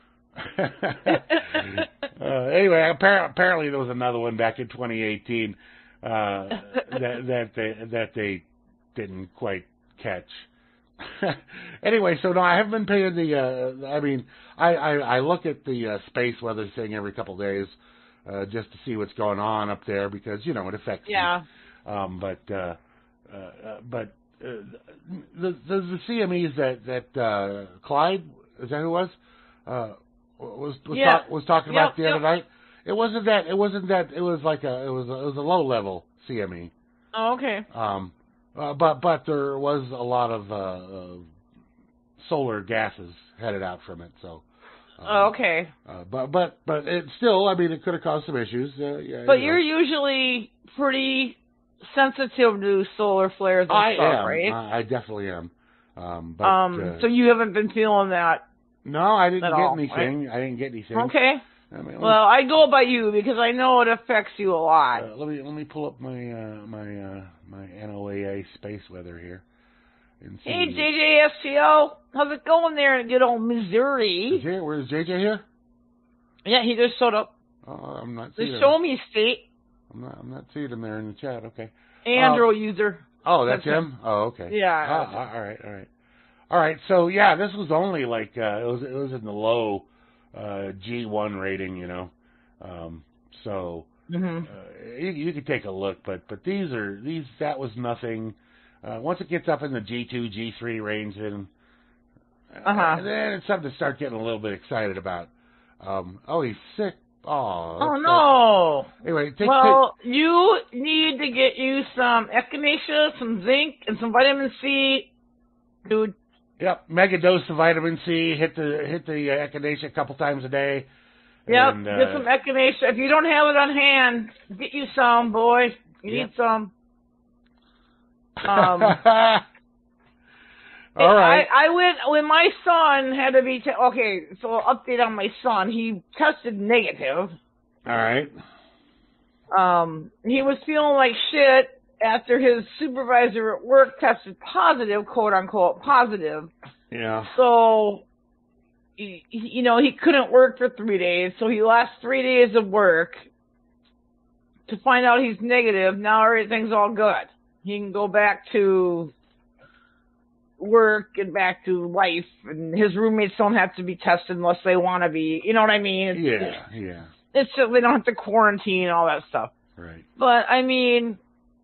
A: uh, anyway, appar- apparently there was another one back in twenty eighteen uh, that, that they that they didn't quite catch. Anyway, so no, I haven't been paying the. Uh, I mean, I, I I look at the uh, space weather thing every couple of days uh, just to see what's going on up there because you know it affects
D: Yeah.
A: me. Um, but uh, uh, uh, but uh, the, the the C M Es that that uh, Clyde, is that who it was? Uh, was was,
D: Yeah.
A: talk, was talking
D: Yep,
A: about the
D: yep.
A: other night. It wasn't that. It wasn't that. It was like a. It was. A, it was a low level C M E.
D: Oh, okay.
A: Um, uh, but but there was a lot of uh, uh, solar gases headed out from it. So. Um,
D: Oh, okay.
A: Uh, but but but it still. I mean, it could have caused some issues. Uh, yeah,
D: But
A: you know.
D: you're usually pretty sensitive to solar flares and
A: I
D: stuff,
A: am.
D: right?
A: I, I definitely am. Um, but
D: um,
A: uh,
D: so you haven't been feeling that.
A: no, I didn't
D: at
A: get
D: all,
A: anything. I didn't get anything.
D: Okay.
A: I mean, let me-
D: Well, I go by you because I know it affects you a lot.
A: Uh, let me let me pull up my uh, my uh, my N O A A space weather here. And see.
D: Hey, J J S T O, how's it going there in good old
A: Is
D: Missouri?
A: here? Where's J J here?
D: Yeah, he just showed up.
A: Oh, I'm not
D: The
A: seeing
D: Show
A: him.
D: Me State
A: I'm not. I'm not seeing him there in the chat. Okay.
D: Android user.
A: Oh, that's,
D: That's
A: him?
D: him.
A: Oh, okay.
D: Yeah.
A: Ah, all right, all right. All right, so yeah, this was only like, uh, it was it was in the low uh, G one rating, you know. Um, so
D: Mm-hmm.
A: uh, you, you could take a look, but but these are, these, that was nothing. Uh, once it gets up in the G two, G three range, then, uh,
D: Uh-huh.
A: then it's something to start getting a little bit excited about. Um, oh, he's sick. Oh,
D: Oh,
A: that's-
D: no.
A: Anyway, take,
D: Well, you need to get you some echinacea, some zinc, and some vitamin C, dude.
A: take, yep, mega dose of vitamin C. Hit the hit the uh, echinacea a couple times a day.
D: Yep,
A: And, uh,
D: get some echinacea. If you don't have it on hand, get you some, boy. You
A: Yep.
D: need some. Um,
A: All right.
D: I, I went when my son had to be te- okay. So update on my son. He tested negative.
A: All right.
D: Um, he was feeling like shit after his supervisor at work tested positive, quote unquote positive.
A: Yeah.
D: So, he, he- you know, he couldn't work for three days. So he lost three days of work to find out he's negative. Now everything's all good. He can go back to work and back to life, and his roommates don't have to be tested unless they want to be. You know what I mean? It's,
A: Yeah. Yeah.
D: It's just, they don't have to quarantine and all that stuff.
A: Right.
D: But I mean,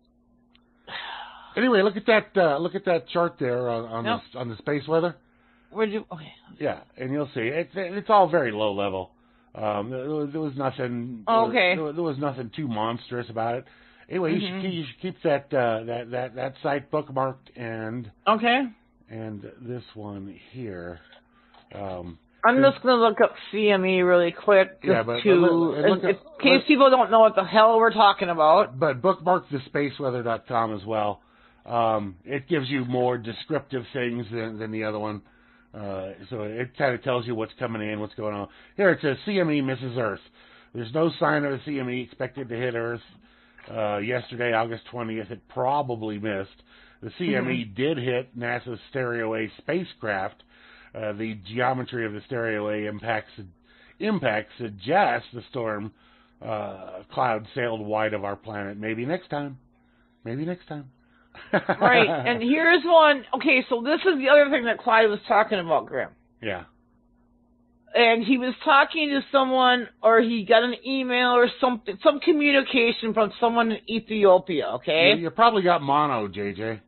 A: Anyway, look at that. Uh, look at that chart there on, on
D: Yep.
A: the on the space weather.
D: would you? Okay.
A: Yeah, and you'll see it's it's all very low level. Um, there, was, there was nothing.
D: Okay.
A: There was, there was nothing too monstrous about it. Anyway, you
D: Mhm.
A: should keep, you should keep that uh, that that that site bookmarked and
D: Okay.
A: and this one here. Um,
D: I'm just gonna look up C M E really quick, just
A: Yeah, but-
D: to,
A: but look- look
D: in,
A: up-
D: in case
A: look-
D: people don't know what the hell we're talking about.
A: but bookmark the spaceweather dot com as well. Um, it gives you more descriptive things than, than the other one. Uh, so it kind of tells you what's coming in, what's going on. Here it says C M E misses Earth. There's no sign of a C M E expected to hit Earth. Uh, yesterday, August twentieth, it probably missed. The C M E mm-hmm. did hit NASA's Stereo A spacecraft. Uh, the geometry of the Stereo A impacts, impact suggests the storm uh, cloud sailed wide of our planet. Maybe next time. Maybe next time.
D: Right, and here's one. Okay, so this is the other thing that Clyde was talking about, Graham.
A: Yeah.
D: And he was talking to someone, or he got an email or something, some communication from someone in Ethiopia, okay?
A: You, you probably got mono, J J.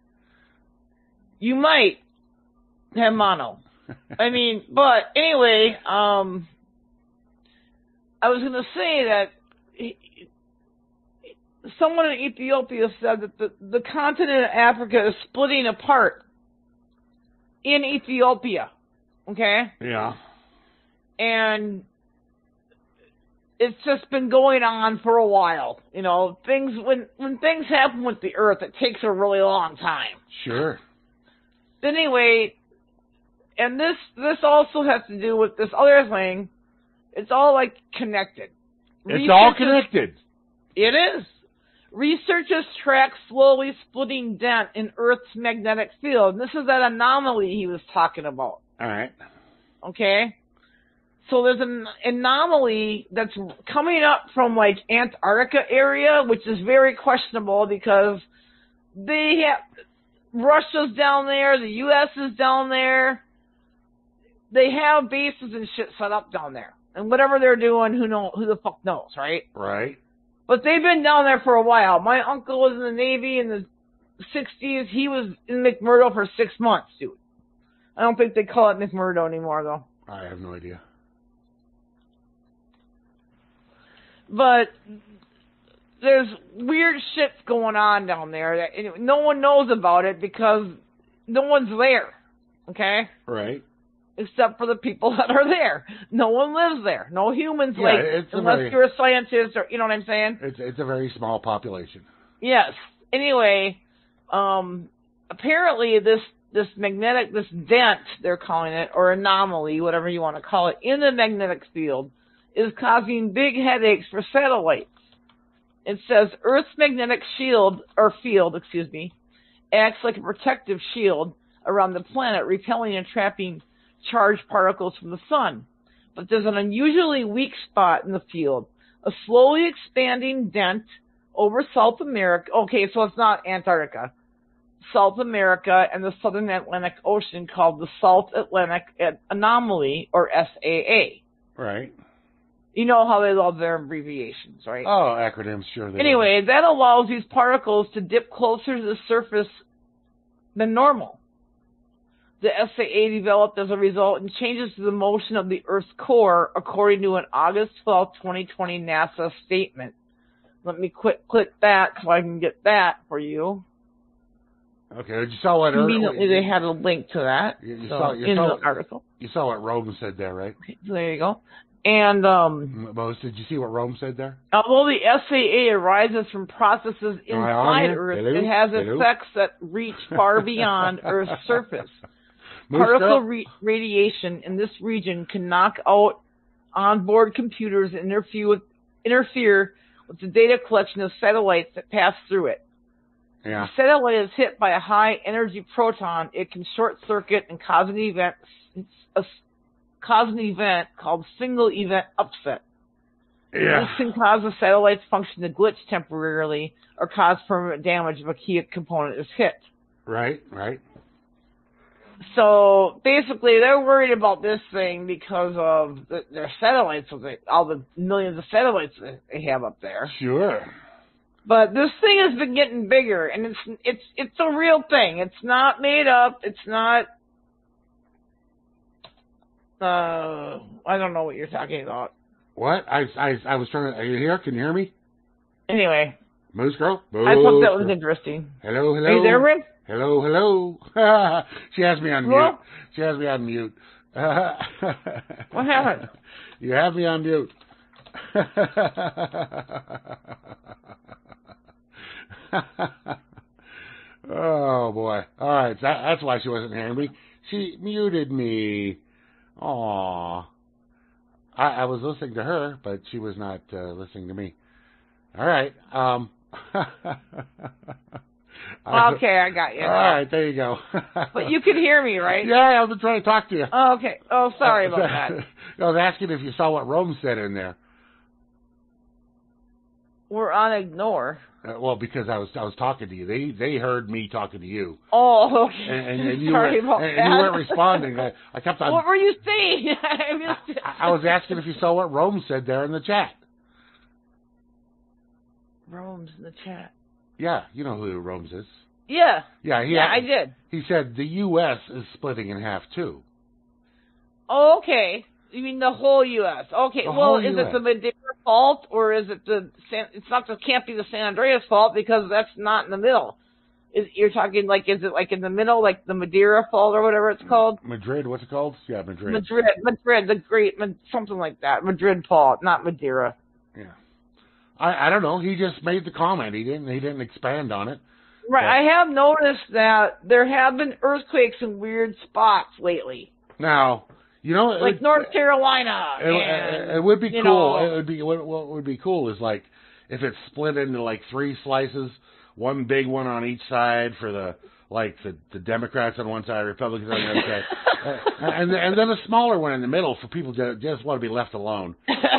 D: You might have mono. I mean, but anyway, um, I was going to say that he, someone in Ethiopia said that the, the continent of Africa is splitting apart in Ethiopia, okay?
A: Yeah.
D: And it's just been going on for a while. You know, things, when, when things happen with the Earth, it takes a really long time.
A: Sure.
D: But anyway, and this, this also has to do with this other thing. It's all like connected.
A: It's
D: Researchers,
A: all connected.
D: It is. Researchers track slowly splitting dent in Earth's magnetic field. And this is that anomaly he was talking about.
A: All right.
D: Okay? So there's an anomaly that's coming up from like Antarctica area, which is very questionable because they have, Russia's down there, the U S is down there. They have bases and shit set up down there. And whatever they're doing, who know, who the fuck knows, right?
A: Right.
D: But they've been down there for a while. My uncle was in the Navy in the sixties. He was in McMurdo for six months, dude. I don't think they call it McMurdo anymore, though.
A: I have no idea.
D: But there's weird shit going on down there that and no one knows about it because no one's there, okay?
A: Right.
D: Except for the people that are there. No one lives there. No humans,
A: Yeah,
D: like,
A: it's a
D: unless
A: very-
D: you're a scientist or, you know what I'm saying?
A: It's it's a very small population.
D: Yes. Anyway, um, apparently this, this magnetic, this dent, they're calling it, or anomaly, whatever you want to call it, in the magnetic field is causing big headaches for satellites. It says Earth's magnetic shield, or field, excuse me, acts like a protective shield around the planet, repelling and trapping charged particles from the sun. but there's an unusually weak spot in the field, a slowly expanding dent over South America. Okay, so it's not Antarctica. South America and the Southern Atlantic Ocean called the South Atlantic Anomaly, or S A A.
A: Right.
D: You know how they love their abbreviations, right?
A: Oh, acronyms, sure. They
D: Anyway, that allows these particles to dip closer to the surface than normal. The S A A developed as a result in changes to the motion of the Earth's core, according to an August twelfth, twenty twenty NASA statement. Let me quick click that so I can get that for you.
A: Okay, you saw what...
D: Immediately they had a link to that
A: You, you
D: so,
A: saw, you
D: in
A: saw,
D: the article.
A: You saw what Rome said there, right?
D: Okay, so there you go. And um,
A: Most, did you see what Rome said there?
D: although the S A A arises from processes
A: Am I on
D: inside
A: here?
D: Earth,
A: Hello?
D: it has
A: Hello?
D: effects that reach far beyond Earth's surface.
A: Moose
D: Particle
A: girl?
D: re- radiation in this region can knock out onboard computers and interfere with, interfere with the data collection of satellites that pass through it.
A: Yeah.
D: If a satellite is hit by a high-energy proton, it can short-circuit and cause an event, a, cause an event called single-event upset.
A: Yeah.
D: This can cause the satellite's function to glitch temporarily or cause permanent damage if a key component is hit.
A: Right, right.
D: So basically, they're worried about this thing because of the, their satellites, all the millions of satellites that they have up there.
A: Sure.
D: But this thing has been getting bigger, and it's it's it's a real thing. It's not made up. It's not. Uh, I don't know what you're talking about.
A: What? I, I, I was trying to... Are you here? Can you hear me?
D: Anyway,
A: Moose girl? Moose
D: I thought that was
A: girl.
D: interesting.
A: Hello, hello.
D: Are you there, Rin?
A: Hello, hello. She has me on
D: Hello?
A: mute. She has me on mute.
D: What happened?
A: You have me on mute. Oh, boy. All right. That, that's why she wasn't hearing me. She muted me. Aw. I, I was listening to her, but she was not uh, listening to me. All right. Um...
D: Okay, I got you.
A: All right, there you go.
D: But you could hear me, right?
A: Yeah, I was trying to talk to you.
D: Oh, okay. Oh, sorry about that.
A: I was asking if you saw what Rome said in there.
D: We're on ignore.
A: Uh, well, because I was I was talking to you. They they heard me talking to you.
D: Oh, okay.
A: And, and, and you
D: sorry
A: were,
D: about
A: and,
D: that.
A: and you weren't responding. I, I kept on.
D: What were you saying? I missed it.
A: I, I was asking if you saw what Rome said there in the chat.
D: Rome's in the chat.
A: Yeah, you know who Rome's is.
D: Yeah.
A: Yeah, he
D: Yeah,
A: had-
D: I did.
A: He said the U S is splitting in half too.
D: Oh, okay. You mean the whole U S? Okay.
A: The
D: well,
A: whole
D: is
A: U S.
D: it the Madeira fault, or is it the San? It's not. It can't be the San Andreas fault because that's not in the middle. Is you're talking like? Is it like in the middle, like the Madeira fault or whatever it's called?
A: Madrid, what's it called? Yeah, Madrid.
D: Madrid, Madrid, the great, something like that. Madrid fault, not Madeira.
A: Yeah. I, I don't know. He just made the comment. He didn't. He didn't expand on it.
D: Right.
A: But-
D: I have noticed that there have been earthquakes in weird spots lately,
A: Now, you know,
D: like
A: it,
D: North Carolina.
A: it,
D: and,
A: it, it would be
D: you
A: cool.
D: know-
A: It would be what, what would be cool is like if it's split into like three slices, one big one on each side for the like the, the Democrats on one side, Republicans on the other side, uh, and and then a smaller one in the middle for people that just want to be left alone.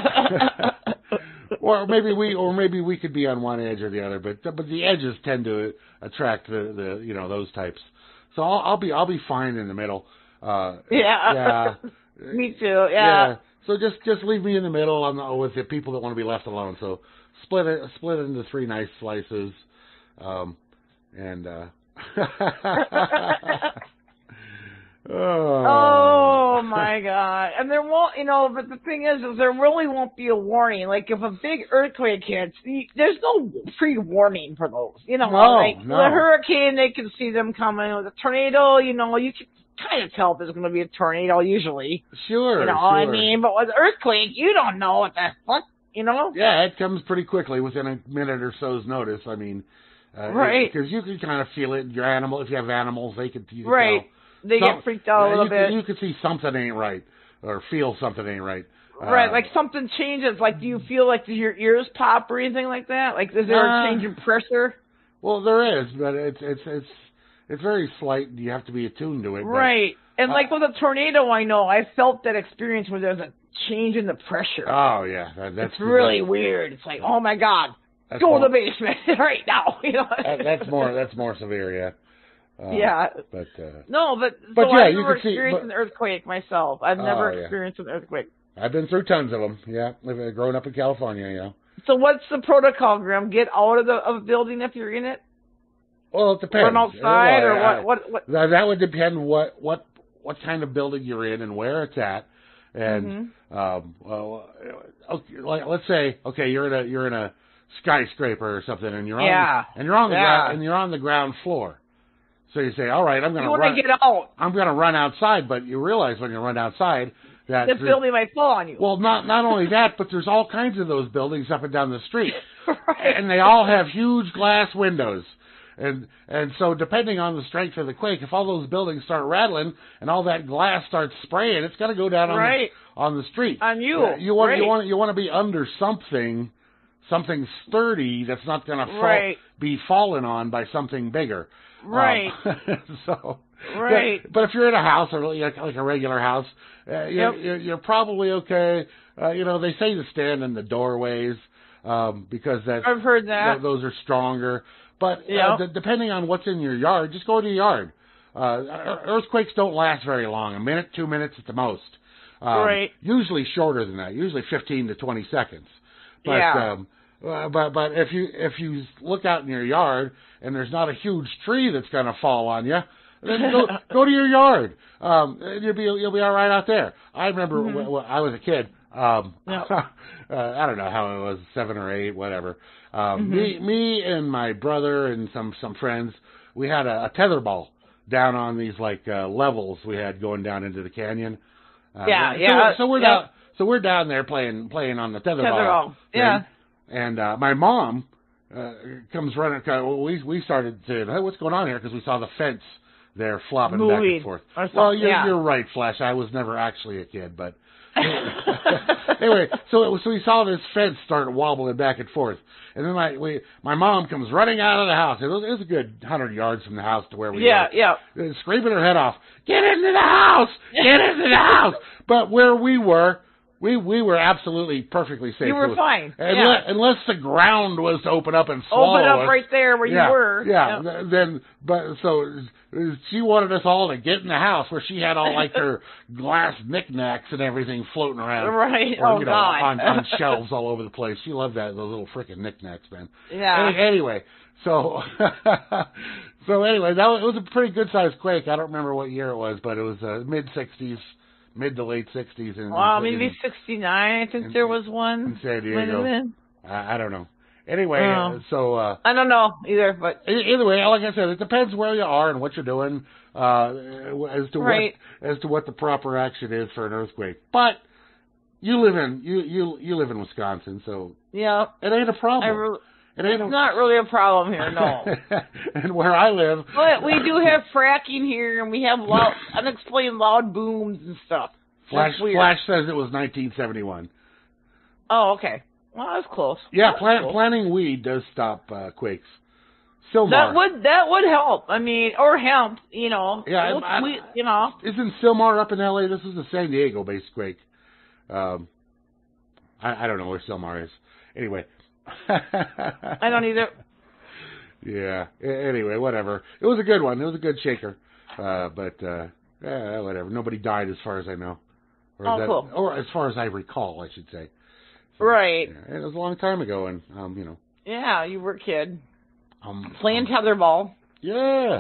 A: Or maybe we, or maybe we could be on one edge or the other, but but the edges tend to attract the, the you know those types. So I'll, I'll be I'll be fine in the middle. Uh,
D: Yeah.
A: yeah.
D: Me too. Yeah.
A: So just just leave me in the middle on the, with the people that want to be left alone. So split it split it into three nice slices, um, and. Uh,
D: Oh my God! And there won't, you know, but the thing is, is there really won't be a warning. Like if a big earthquake hits, y- there's no pre-warning for those. You know,
A: No,
D: like
A: no.
D: the hurricane, they can see them coming. With a tornado, you know, you can kind of tell if there's going to be a tornado usually.
A: Sure.
D: You know,
A: sure.
D: I mean, but with earthquake, you don't know what the fuck, you know.
A: Yeah, it comes pretty quickly within a minute or so's notice. I mean, uh,
D: Right.
A: Because you can kind of feel it. Your animal, if you have animals, they can. You can
D: Right.
A: tell.
D: They
A: Some-
D: get freaked out a
A: yeah,
D: little
A: you
D: bit.
A: Can, you can see something ain't right, or feel something ain't right.
D: Right,
A: Uh,
D: like something changes. Like, do you feel like your ears pop or anything like that? Like, is there
A: Uh,
D: a change in pressure?
A: Well, there is, but it's it's it's it's very slight. You have to be attuned to it. but,
D: Right. And like with a tornado, I know I felt that experience where there's a change in the pressure.
A: Oh yeah, that, that's
D: it's really weird. It's like, oh my God,
A: that's
D: go
A: more,
D: to the basement right now. You know,
A: that, that's more that's more severe, yeah. Uh,
D: yeah.
A: But uh,
D: no, but
A: but
D: so
A: yeah,
D: I've
A: you
D: never
A: can see.
D: experienced
A: But,
D: an earthquake myself. I've never
A: oh, yeah.
D: experienced an earthquake.
A: I've been through tons of them. Yeah, living, growing up in California. Yeah.
D: So what's the protocol, Grim? Get out of the of the building if you're in it.
A: Well, it depends.
D: Run outside,
A: Well,
D: or
A: I-
D: what? What? What?
A: That, that would depend what what what kind of building you're in and where it's at, and
D: Mm-hmm.
A: um, well, okay, like let's say okay, you're in a you're in a skyscraper or something, and you're on
D: Yeah.
A: and you're on the
D: Yeah.
A: ground and you're on the ground floor. So you say, all right, I'm going
D: You
A: to
D: want
A: run.
D: to get out.
A: I'm going to run outside, but you realize when you run outside that
D: The
A: there's-
D: building might fall on you.
A: well, not not only that, but there's all kinds of those buildings up and down the street.
D: right.
A: And they all have huge glass windows. And and so depending on the strength of the quake, if all those buildings start rattling and all that glass starts spraying, it's going to go down on
D: Right.
A: the, on the street.
D: On you.
A: Yeah, you want you
D: Right.
A: want you want to be under something something sturdy that's not going to fall,
D: Right.
A: be fallen on by something bigger.
D: Right.
A: Um, so
D: Right.
A: But, but if you're in a house or like, like a regular house, uh, you're,
D: Yep.
A: you're, you're probably okay. Uh, you know, they say to stand in the doorways um, because that's
D: I've heard that.
A: th- those are stronger. But
D: Yeah.
A: uh, d- depending on what's in your yard, just go to your yard. Uh, ear- earthquakes don't last very long, a minute, two minutes at the most. Um,
D: Right.
A: Usually shorter than that, usually fifteen to twenty seconds. But,
D: Yeah.
A: um, uh, but but if you if you look out in your yard and there's not a huge tree that's going to fall on you, then go go to your yard. Um, and you'll be you'll be all right out there. I remember
D: Mhm.
A: when, when I was a kid. Um,
D: Yeah.
A: uh, I don't know how it was, seven or eight, whatever. Um,
D: Mhm.
A: Me me and my brother and some some friends, we had a, a tetherball down on these like uh, levels we had going down into the canyon. Uh,
D: Yeah,
A: so,
D: yeah,
A: So we're
D: yeah.
A: down. So we're down there playing playing on the tetherball.
D: Tetherball, yeah.
A: And, and uh, my mom uh, comes running. uh, We we started saying, "Hey, what's going on here?" Because we saw the fence there flopping back
D: Moving
A: and forth.
D: or
A: Well,
D: something,
A: you're,
D: yeah.
A: you're right, Flash. I was never actually a kid, but anyway, so it was, so we saw this fence start wobbling back and forth, and then my we, my mom comes running out of the house. It was, it was a good hundred yards from the house to where we
D: Yeah,
A: were.
D: yeah.
A: Uh, screaming her head off, "Get into the house! Get into the house!" But where we were, we we were absolutely perfectly safe.
D: You were
A: It was-
D: fine.
A: Unless,
D: Yeah.
A: unless the ground was to open up and swallow
D: Open up
A: us.
D: right there where
A: yeah,
D: you were.
A: Yeah. th- Then, but so uh, she wanted us all to get in the house where she had all like her glass knickknacks and everything floating around.
D: Right.
A: Or,
D: Oh,
A: you know,
D: God.
A: on, on shelves all over the place. She loved that those little freaking knickknacks, man.
D: Yeah.
A: Any- Anyway, so so anyway, that was, it was a pretty good sized quake. I don't remember what year it was, but it was uh, mid sixties, mid to late sixties. In,
D: Well,
A: in,
D: maybe
A: in,
D: sixty-nine. I think
A: in-
D: there was one.
A: in San
D: Might have
A: Diego.
D: been.
A: I, I don't know. Anyway,
D: Oh.
A: uh, so uh,
D: I don't know either, but
A: e- either way, like I said, it depends where you are and what you're doing uh, as to
D: Right.
A: what as to what the proper action is for an earthquake. But you live in you you you live in Wisconsin, so
D: yeah,
A: it ain't a
D: I
A: problem.
D: re-
A: it ain't
D: it's
A: a,
D: not really a problem here, no.
A: and where I live,
D: But we do have fracking here, and we have loud, unexplained loud booms and stuff.
A: Flash
D: That's weird.
A: Flash says it was nineteen seventy-one.
D: Oh, okay. Well, that's close.
A: Yeah,
D: That's
A: plant,
D: cool.
A: planting weed does stop uh, quakes. Silmar.
D: That would that would help. I mean, or hemp, you know.
A: Yeah,
D: Let's-
A: I- I-
D: we, you know.
A: Isn't Silmar up in L A? This is a San Diego-based quake. Um, I, I don't know where Silmar is. Anyway.
D: I don't either.
A: Yeah. A- Anyway, whatever. It was a good one. It was a good shaker. Uh, but, uh, yeah, whatever. Nobody died as far as I know. Or,
D: Oh,
A: that,
D: cool.
A: or as far as I recall, I should say. So,
D: Right.
A: yeah, it was a long time ago, and, um, you know.
D: Yeah, you were a kid
A: Um,
D: playing
A: um,
D: tetherball.
A: Yeah.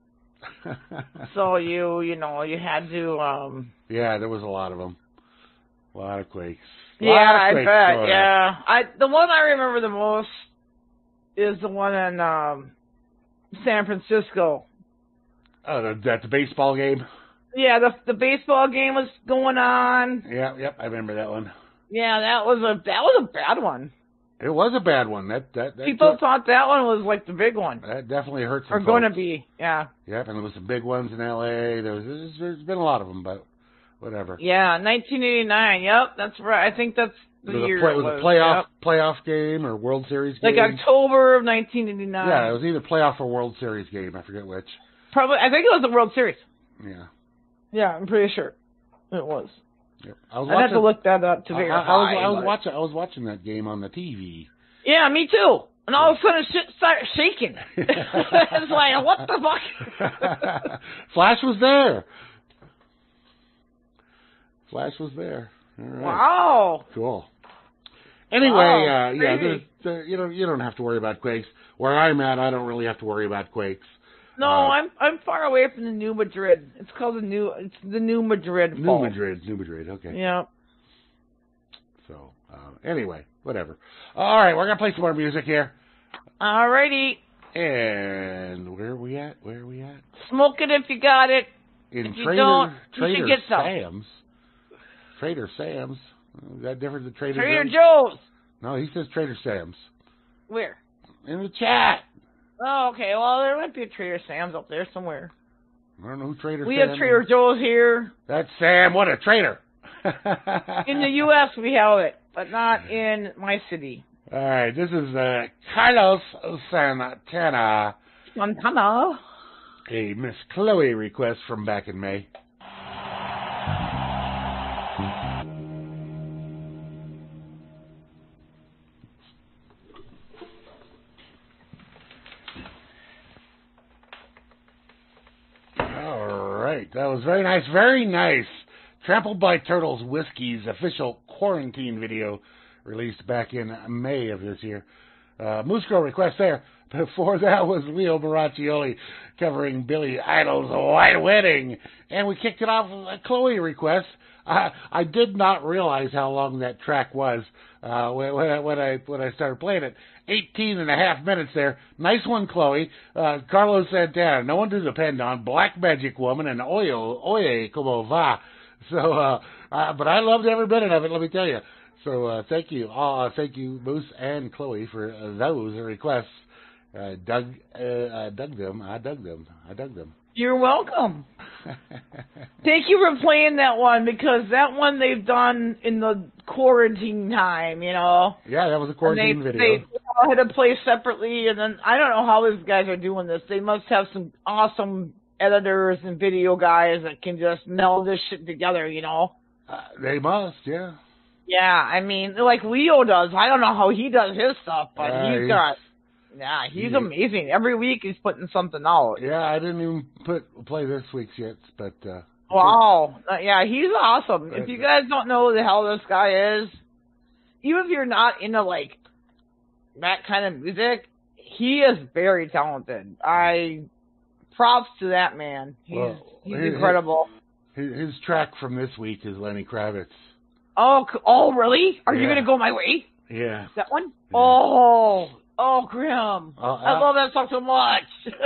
D: So you, you know, you had to. um
A: Yeah, there was a lot of them. A lot of quakes. A
D: Yeah,
A: lot of
D: I
A: quakes
D: bet.
A: growing up.
D: Yeah, I the one I remember the most is the one in um San Francisco.
A: Oh, the, that the baseball game?
D: Yeah, the the baseball game was going on.
A: Yeah, yep, I remember that one.
D: Yeah, that was a that was a bad one.
A: It was a bad one. That that, that
D: People
A: took-
D: thought that one was like the big one,
A: that definitely hurt some
D: or going to
A: folks.
D: be. Yeah,
A: Yep, and there was some big ones in L A. There was there's, there's been a lot of them, but whatever.
D: yeah, nineteen eighty-nine. Yep, that's right. I think that's the
A: it was
D: year
A: a, play,
D: it
A: it was
D: was.
A: a playoff
D: Yep.
A: playoff game or World Series game.
D: Like October of nineteen eighty-nine.
A: Yeah, it was either playoff or World Series game. I forget which.
D: Probably. I think it was the World Series.
A: Yeah.
D: Yeah, I'm pretty sure it was.
A: Yep. I was
D: I'd have to
A: watching.
D: look that up to
A: I,
D: verify.
A: I, I was, I was
D: but-
A: watching. I was watching that game on the T V.
D: Yeah, me too. And all of a sudden, shit started shaking. It's like, what the fuck?
A: Flash was there. Flash was there. All right.
D: Wow.
A: Cool. Anyway,
D: Wow,
A: uh, yeah,
D: crazy.
A: there's, there, you don't you don't have to worry about quakes. Where I'm at, I don't really have to worry about quakes.
D: No,
A: Uh,
D: I'm I'm far away from the New Madrid. It's called the New. It's the New Madrid.
A: New
D: fault.
A: Madrid, New Madrid. Okay.
D: Yeah.
A: So uh, anyway, whatever. All right, we're gonna play some more music here.
D: Alrighty.
A: And where are we at? Where are we at?
D: Smoke it if you got it.
A: In
D: If you
A: Trader
D: don't, you
A: Trader
D: should get some.
A: Sam's. Trader Sam's. Is that different than Trader,
D: Trader
A: Joe's?
D: Joe's.
A: No, he says Trader Sam's.
D: Where?
A: In the chat.
D: Oh, okay. Well, there might be a Trader Sam's up there somewhere.
A: I don't know who Trader
D: We
A: Sam
D: have Trader Joe's here.
A: That's Sam. What a traitor.
D: In the U S we have it, but not in my city.
A: All right, this is uh, Carlos Santana,
D: Montana.
A: a Miss Chloe request from back in May. All right, that was very nice, very nice. Trampled by Turtles Whiskey's official quarantine video released back in May of this year. Uh, Moose Girl request there. Before that was Leo Maraccioli covering Billy Idol's White Wedding. And we kicked it off with a Chloe request. I, I did not realize how long that track was uh, when, when, I, when, I, when I started playing it. eighteen and a half minutes there. Nice one, Chloe. Uh, Carlos Santana, No One to Depend On, Black Magic Woman, and Oyo, Oye Como Va. So, uh, uh, but I loved every minute of it, let me tell you. So, uh, thank you. Uh, thank you, Moose and Chloe, for uh, those requests. Uh, dug, uh, I dug them. I dug them. I dug them.
D: You're welcome. Thank you for playing that one, because that one they've done in the quarantine time, you know.
A: Yeah, that was a
D: And
A: quarantine
D: they,
A: video.
D: They all had to play separately, and then I don't know how these guys are doing this. They must have some awesome editors and video guys that can just meld this shit together, you know.
A: Uh, they must, yeah.
D: Yeah, I mean, like Leo does. I don't know how he does his stuff, but
A: Uh,
D: he's
A: he's-
D: got, yeah, he's
A: he-
D: amazing. Every week he's putting something out.
A: Yeah, I didn't even put play this week's yet, but uh,
D: Wow. Uh, yeah, he's awesome. If
A: Right.
D: you guys don't know who the hell this guy is, even if you're not into, like, that kind of music, he is very talented. I, props to that man. He's,
A: Well,
D: he's
A: he-
D: incredible.
A: his, his track from this week is Lenny Kravitz.
D: Oh, c- oh, really? Are you
A: Yeah.
D: going to go my way?
A: Yeah.
D: That one?
A: Yeah.
D: Oh, oh, Grim.
A: Uh,
D: I
A: uh,
D: love that song so much.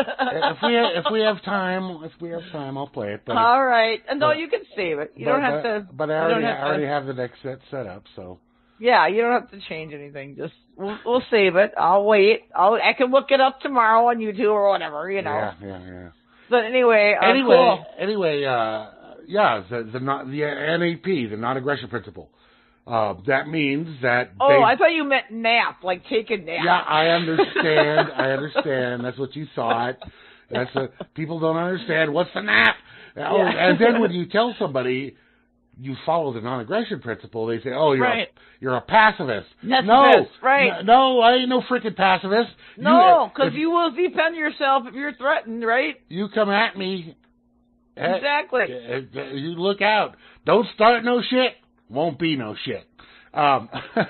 A: if we if we have time, if we have time, I'll play it. But
D: All right. And no,
A: but-
D: you can save it. You
A: but,
D: don't have
A: but,
D: to.
A: But I
D: you
A: already
D: don't have
A: I already
D: to,
A: have the next set set up, so.
D: Yeah, you don't have to change anything. Just we'll, we'll save it. I'll wait. I'll I can look it up tomorrow on YouTube or whatever, you know.
A: Yeah, yeah, yeah.
D: But anyway, uh,
A: Anyway,
D: cool.
A: anyway, uh, yeah, the the not the N A P, the non-aggression principle. Uh, that means that.
D: Oh,
A: they,
D: I thought you meant nap, like take a nap.
A: Yeah, I understand. I understand. That's what you thought. That's a, people don't understand. What's the nap? Oh,
D: Yeah.
A: and then when you tell somebody you follow the non-aggression principle, they say, "Oh, you're
D: Right.
A: a, you're a pacifist."
D: That's
A: no,
D: this, right.
A: n- no, I ain't no freaking pacifist.
D: No,
A: you,
D: because
A: if
D: you will defend yourself if you're threatened, right?
A: you come at me. eh,
D: Exactly.
A: eh, eh, You look out. Don't start no shit. Won't be no shit. Um,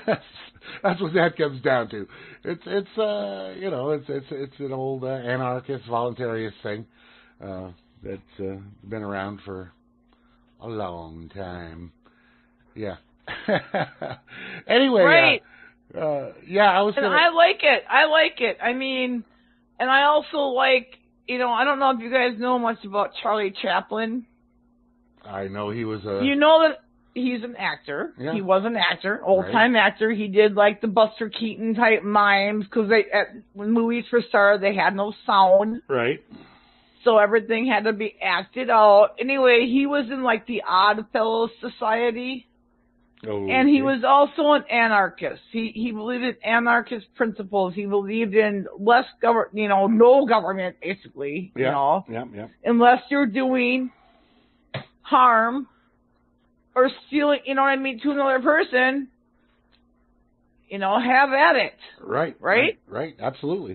A: that's what that comes down to. It's it's uh you know it's it's it's an old uh, anarchist voluntarist thing uh, that's uh, been around for a long time. Yeah. Anyway,
D: Right.
A: uh, uh, yeah, I was
D: And
A: gonna.
D: I like it. I like it. I mean, and I also like, you know, I don't know if you guys know much about Charlie Chaplin.
A: I know he was a.
D: You know that he's an actor.
A: Yeah.
D: He was an actor, old time actor. He did like the Buster Keaton type mimes because they at, when movies first started, they had no sound,
A: right.
D: so everything had to be acted out. Anyway, he was in like the Odd Fellows Society.
A: Oh,
D: And he
A: okay.
D: was also an anarchist. He he believed in anarchist principles. He believed in less government, you know, no government, basically,
A: Yeah.
D: you know,
A: Yeah. Yeah.
D: unless you're doing harm or stealing, you know what I mean, to another person, you know, have at it.
A: Right.
D: Right?
A: Right. Absolutely.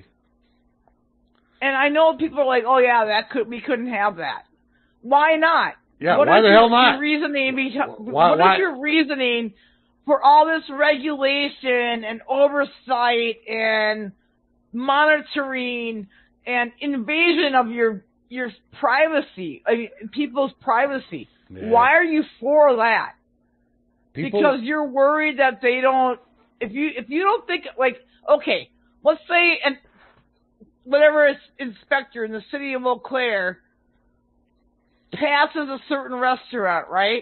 D: And I know people are like, oh yeah, that could we couldn't have that. Why not?
A: Yeah,
D: what
A: why
D: is
A: the
D: your,
A: hell not?
D: Your reasoning behind,
A: Why-
D: what
A: why-
D: is your reasoning for all this regulation and oversight and monitoring and invasion of your your privacy, I mean, people's privacy?
A: Yeah.
D: Why are you for that?
A: People,
D: Because you're worried that they don't. If you if you don't think like okay, let's say an whatever is inspector in the city of Eau Claire passes a certain restaurant, right?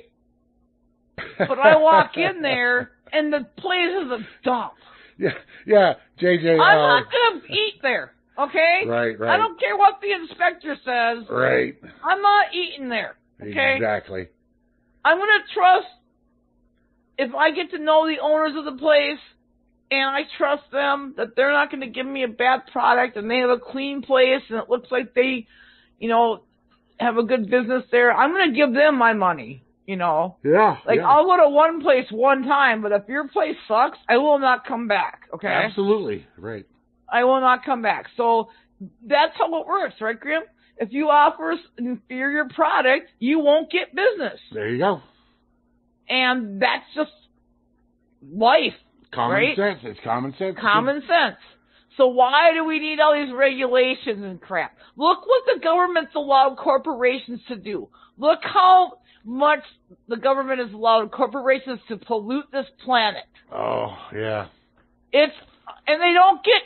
D: But I walk in there and the place is a dump.
A: yeah, yeah, J J.
D: I'm
A: uh,
D: not gonna eat there, okay?
A: Right, right.
D: I don't care what the inspector says.
A: Right.
D: I'm not eating there, okay?
A: Exactly.
D: I'm gonna trust if I get to know the owners of the place and I trust them that they're not going to give me a bad product and they have a clean place and it looks like they, you know, have a good business there, I'm going to give them my money, you know.
A: Yeah.
D: Like,
A: yeah.
D: I'll go to one place one time, but if your place sucks, I will not come back, okay?
A: Absolutely. Right.
D: I will not come back. So that's how it works, right, Grim? If you offer an inferior product, you won't get business.
A: There you go.
D: And that's just life.
A: Common
D: right?
A: sense. It's common sense.
D: Common sense. So why do we need all these regulations and crap? Look what the government's allowed corporations to do. Look how much the government has allowed corporations to pollute this planet.
A: Oh, yeah.
D: It's, and they don't get,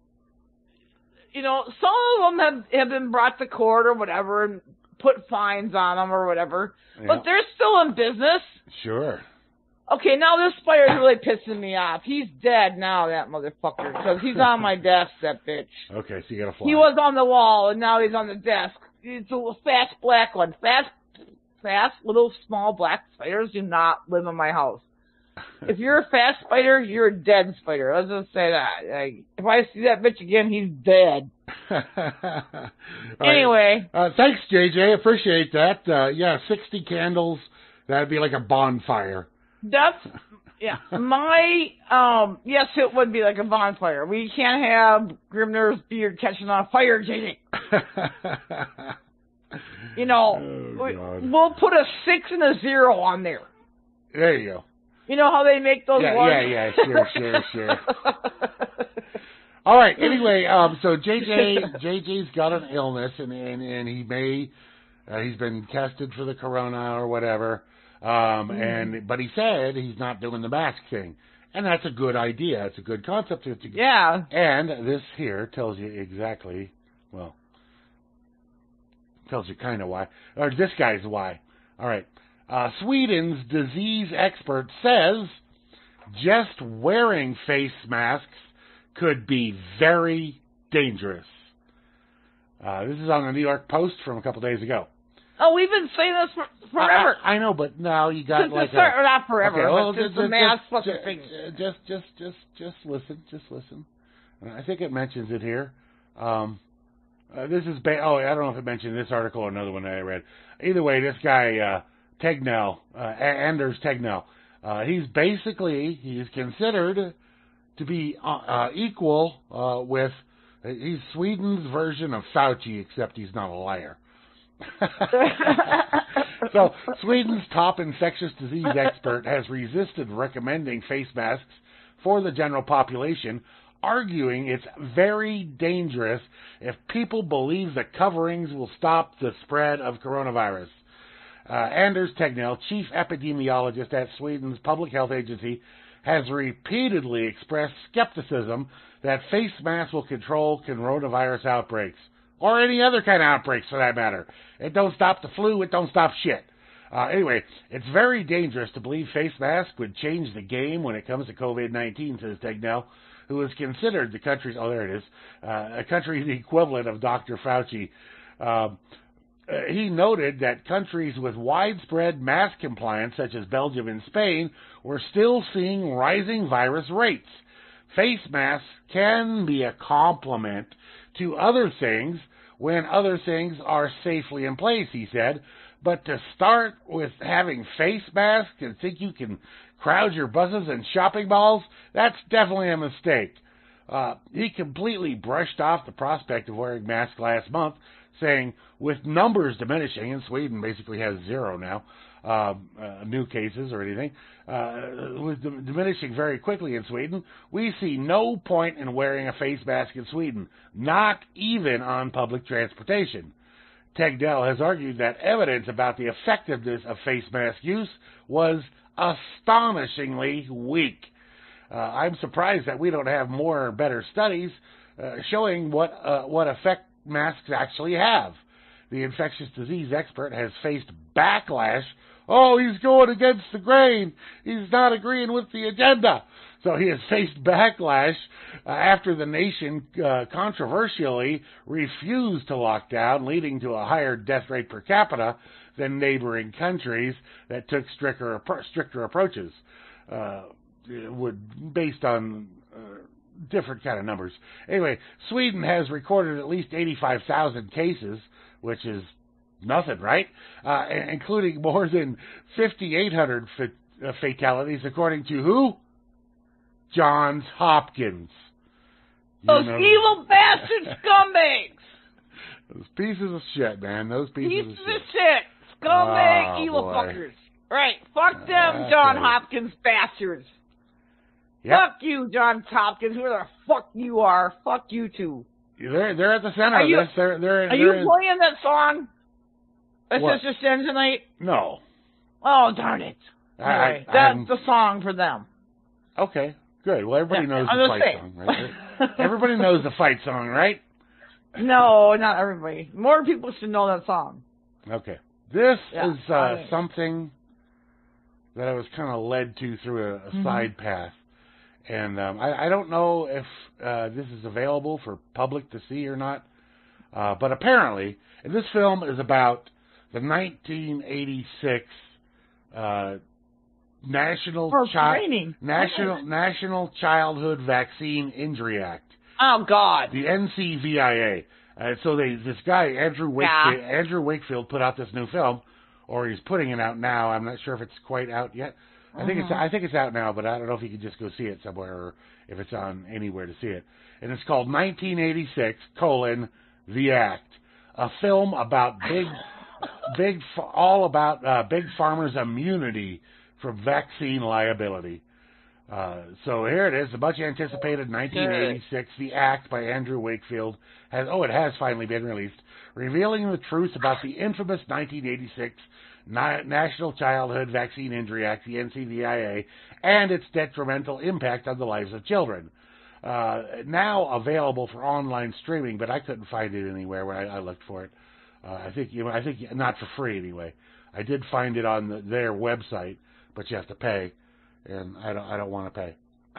D: you know, some of them have, have been brought to court or whatever and put fines on them or whatever,
A: Yeah.
D: but they're still in business.
A: Sure.
D: Okay, now this spider's really pissing me off. He's dead now, that motherfucker, because he's on my desk, that bitch.
A: Okay, so you gotta fly.
D: He was on the wall, and now he's on the desk. It's a little fast black one. Fast, fast, little small black spiders do not live in my house. If you're a fast spider, you're a dead spider. Let's just say that. Like, if I see that bitch again, he's dead.
A: All
D: Anyway.
A: right. Uh, thanks, J J. Appreciate that. Uh, yeah, sixty candles. That'd be like a bonfire.
D: That's, yeah, my, um, yes, it would be like a bonfire. We can't have Grimner's beard catching on fire, J J. You know,
A: Oh,
D: we,
A: God.
D: we'll put a six and a zero on there.
A: There you go.
D: You know how they make those
A: Yeah,
D: ones?
A: yeah, yeah, sure, sure, sure. All right. Anyway, um, so J J, J J's got an illness, and and, and he may, uh, he's been tested for the corona or whatever. Um,
D: Mm.
A: and but he said he's not doing the mask thing, and that's a good idea. It's a good concept. It's a,
D: Yeah.
A: And this here tells you exactly, well, tells you kind of why, or this guy's why. All right. Uh, Sweden's disease expert says just wearing face masks could be very dangerous. Uh, this is on the New York Post from a couple days ago.
D: Oh, we've been saying this for, forever.
A: I, I know, but now you got
D: Since
A: like
D: the start,
A: a,
D: not forever,
A: okay, well,
D: but since
A: just,
D: the
A: just,
D: mask
A: just,
D: fucking
A: just,
D: thing.
A: just, just, just, just, just listen, just listen. I think it mentions it here. Um, uh, this is ba- oh, I don't know if it mentioned this article or another one that I read. Either way, this guy uh, Tegnell, uh, Anders Tegnell, uh, he's basically he's considered to be uh, uh, equal uh, with. He's Sweden's version of Fauci, except he's not a liar. So, Sweden's top infectious disease expert has resisted recommending face masks for the general population, arguing it's very dangerous if people believe that coverings will stop the spread of coronavirus. Uh, Anders Tegnell, chief epidemiologist at Sweden's public health agency, has repeatedly expressed skepticism that face masks will control coronavirus outbreaks, or any other kind of outbreaks for that matter. It don't stop the flu, it don't stop shit. Uh, anyway, it's very dangerous to believe face masks would change the game when it comes to COVID nineteen, says Tegnell, who is considered the country's, oh there it is, uh, a country's equivalent of Doctor Fauci. Uh, he noted that countries with widespread mask compliance, such as Belgium and Spain, were still seeing rising virus rates. Face masks can be a complement to other things when other things are safely in place, he said, But to start with having face masks and think you can crowd your buses and shopping malls, that's definitely a mistake. Uh, he completely brushed off the prospect of wearing masks last month, saying, with numbers diminishing, and Sweden basically has zero now, uh, uh, new cases or anything, uh, with d- diminishing very quickly in Sweden, we see no point in wearing a face mask in Sweden, not even on public transportation. Tegdell has argued that evidence about the effectiveness of face mask use was astonishingly weak. Uh, I'm surprised that we don't have more or better studies uh, showing what uh, what effect masks actually have. The infectious disease expert has faced backlash. Oh, he's going against the grain. He's not agreeing with the agenda. So he has faced backlash uh, after the nation uh, controversially refused to lock down, leading to a higher death rate per capita than neighboring countries that took stricter stricter approaches, uh, would based on uh, different kind of numbers. Anyway, Sweden has recorded at least eighty-five thousand cases, which is nothing, right? Uh, including more than fifty-eight hundred fa- uh, fatalities, according to who? Johns Hopkins. You
D: Those
A: know,
D: evil bastard scumbags.
A: Those pieces of shit, man. Those pieces,
D: Pieces
A: of
D: of
A: shit.
D: shit. Scumbag,
A: Oh,
D: evil
A: boy.
D: fuckers. Right. Fuck them,
A: Uh,
D: John
A: okay.
D: Hopkins bastards.
A: Yep.
D: Fuck you, John Hopkins. Who the fuck you are. Fuck you too.
A: They're they're at the center
D: Are
A: of
D: you-
A: this. They're they're
D: Are you
A: they're in,
D: playing that song? That
A: What?
D: Sister Sin tonight?
A: no.
D: Oh, darn it.
A: I-
D: Anyway,
A: I-
D: that's
A: I'm-
D: the song for them.
A: Okay, good. Well, everybody
D: Yeah,
A: knows
D: I'm
A: the
D: gonna
A: fight
D: say.
A: song, right? Everybody knows the fight song, right?
D: No, not everybody. More people should know that song.
A: Okay. This
D: Yeah,
A: is uh,
D: I-
A: something that I was kind of led to through a, a
D: Mhm.
A: side path. And um, I, I don't know if uh, this is available for public to see or not. Uh, but apparently, and this film is about the nineteen eighty-six uh, National
D: For
A: Chi-
D: training.
A: National National Childhood Vaccine Injury Act,
D: Oh, God.
A: the N C V I A. Uh, so they, this guy Andrew Wakefield, Andrew Wakefield put out this new film, or he's putting it out now. I'm not sure if it's quite out yet. I think it's
D: Mhm.
A: I think it's out now, but I don't know if you can just go see it somewhere or if it's on anywhere to see it. And it's called nineteen eighty-six colon The Act, a film about big, big, all about uh, big farmers' immunity from vaccine liability. Uh, so here it is, the much anticipated nineteen eighty-six The Act by Andrew Wakefield has oh it has finally been released, revealing the truth about the infamous nineteen eighty-six Na- National Childhood Vaccine Injury Act, the N C V I A, and its detrimental impact on the lives of children. Uh, now available for online streaming, but I couldn't find it anywhere when I, I looked for it. Uh, I think you know, I think not for free anyway. I did find it on the, their website, but you have to pay, and I don't I don't want to pay.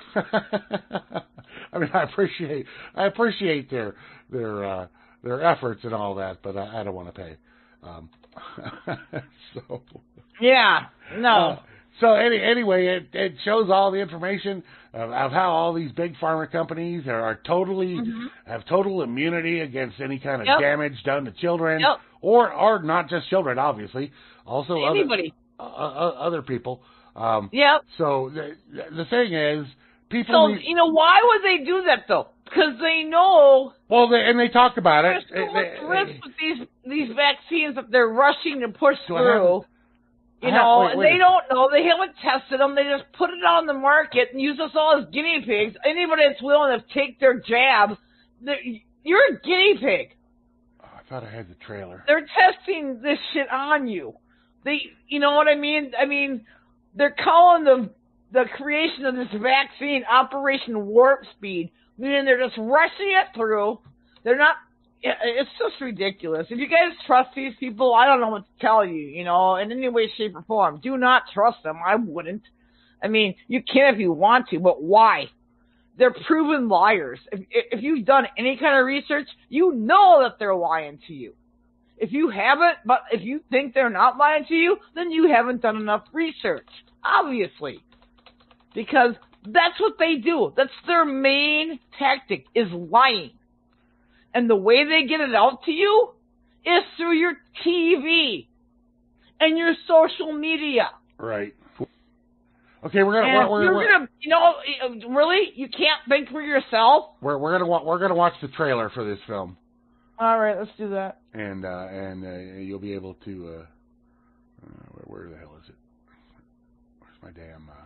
A: I mean, I appreciate I appreciate their their uh, their efforts and all that, but I, I don't want to pay. Um, so
D: Yeah. No.
A: uh, so any, anyway, it, it shows all the information of, of how all these big pharma companies are, are totally
D: Mhm.
A: have total immunity against any kind of
D: Yep.
A: damage done to children,
D: Yep.
A: or or not just children, obviously, also other
D: Anybody.
A: uh, uh, other people. Um,
D: Yep.
A: so the the thing is, people.
D: So,
A: need-
D: you know, why would they do that, though? Because they know
A: well, they, and they talk about
D: there's
A: it.
D: so
A: They-
D: much
A: they-
D: risk with these, these vaccines that they're rushing to push
A: So I
D: through.
A: haven't-
D: You
A: I have-
D: know,
A: wait,
D: and
A: wait
D: they
A: a-
D: don't know. They haven't tested them. They just put it on the market and use us all as guinea pigs. Anybody that's willing to take their jab, they're- you're a guinea pig.
A: Oh, I thought I had the trailer.
D: They're testing this shit on you. They, you know what I mean? I mean, they're calling the the creation of this vaccine Operation Warp Speed, meaning they're just rushing it through. They're not. It's just ridiculous. If you guys trust these people, I don't know what to tell you. You know, in any way, shape, or form, do not trust them. I wouldn't. I mean, you can if you want to, but why? They're proven liars. If, if you've done any kind of research, you know that they're lying to you. If you haven't, but if you think they're not lying to you, then you haven't done enough research, obviously. Because that's what they do. That's their main tactic, is lying. And the way they get it out to you is through your T V. and your social media.
A: Right. Okay, we're gonna
D: And
A: we're, we're,
D: you're
A: we're,
D: gonna, you know, really, you can't think for yourself.
A: we're, we're gonna wa- we're gonna watch the trailer for this film,
D: All right, let's do that.
A: and uh, and uh, you'll be able to. Uh, uh, where, where the hell is it? Where's my damn? Uh...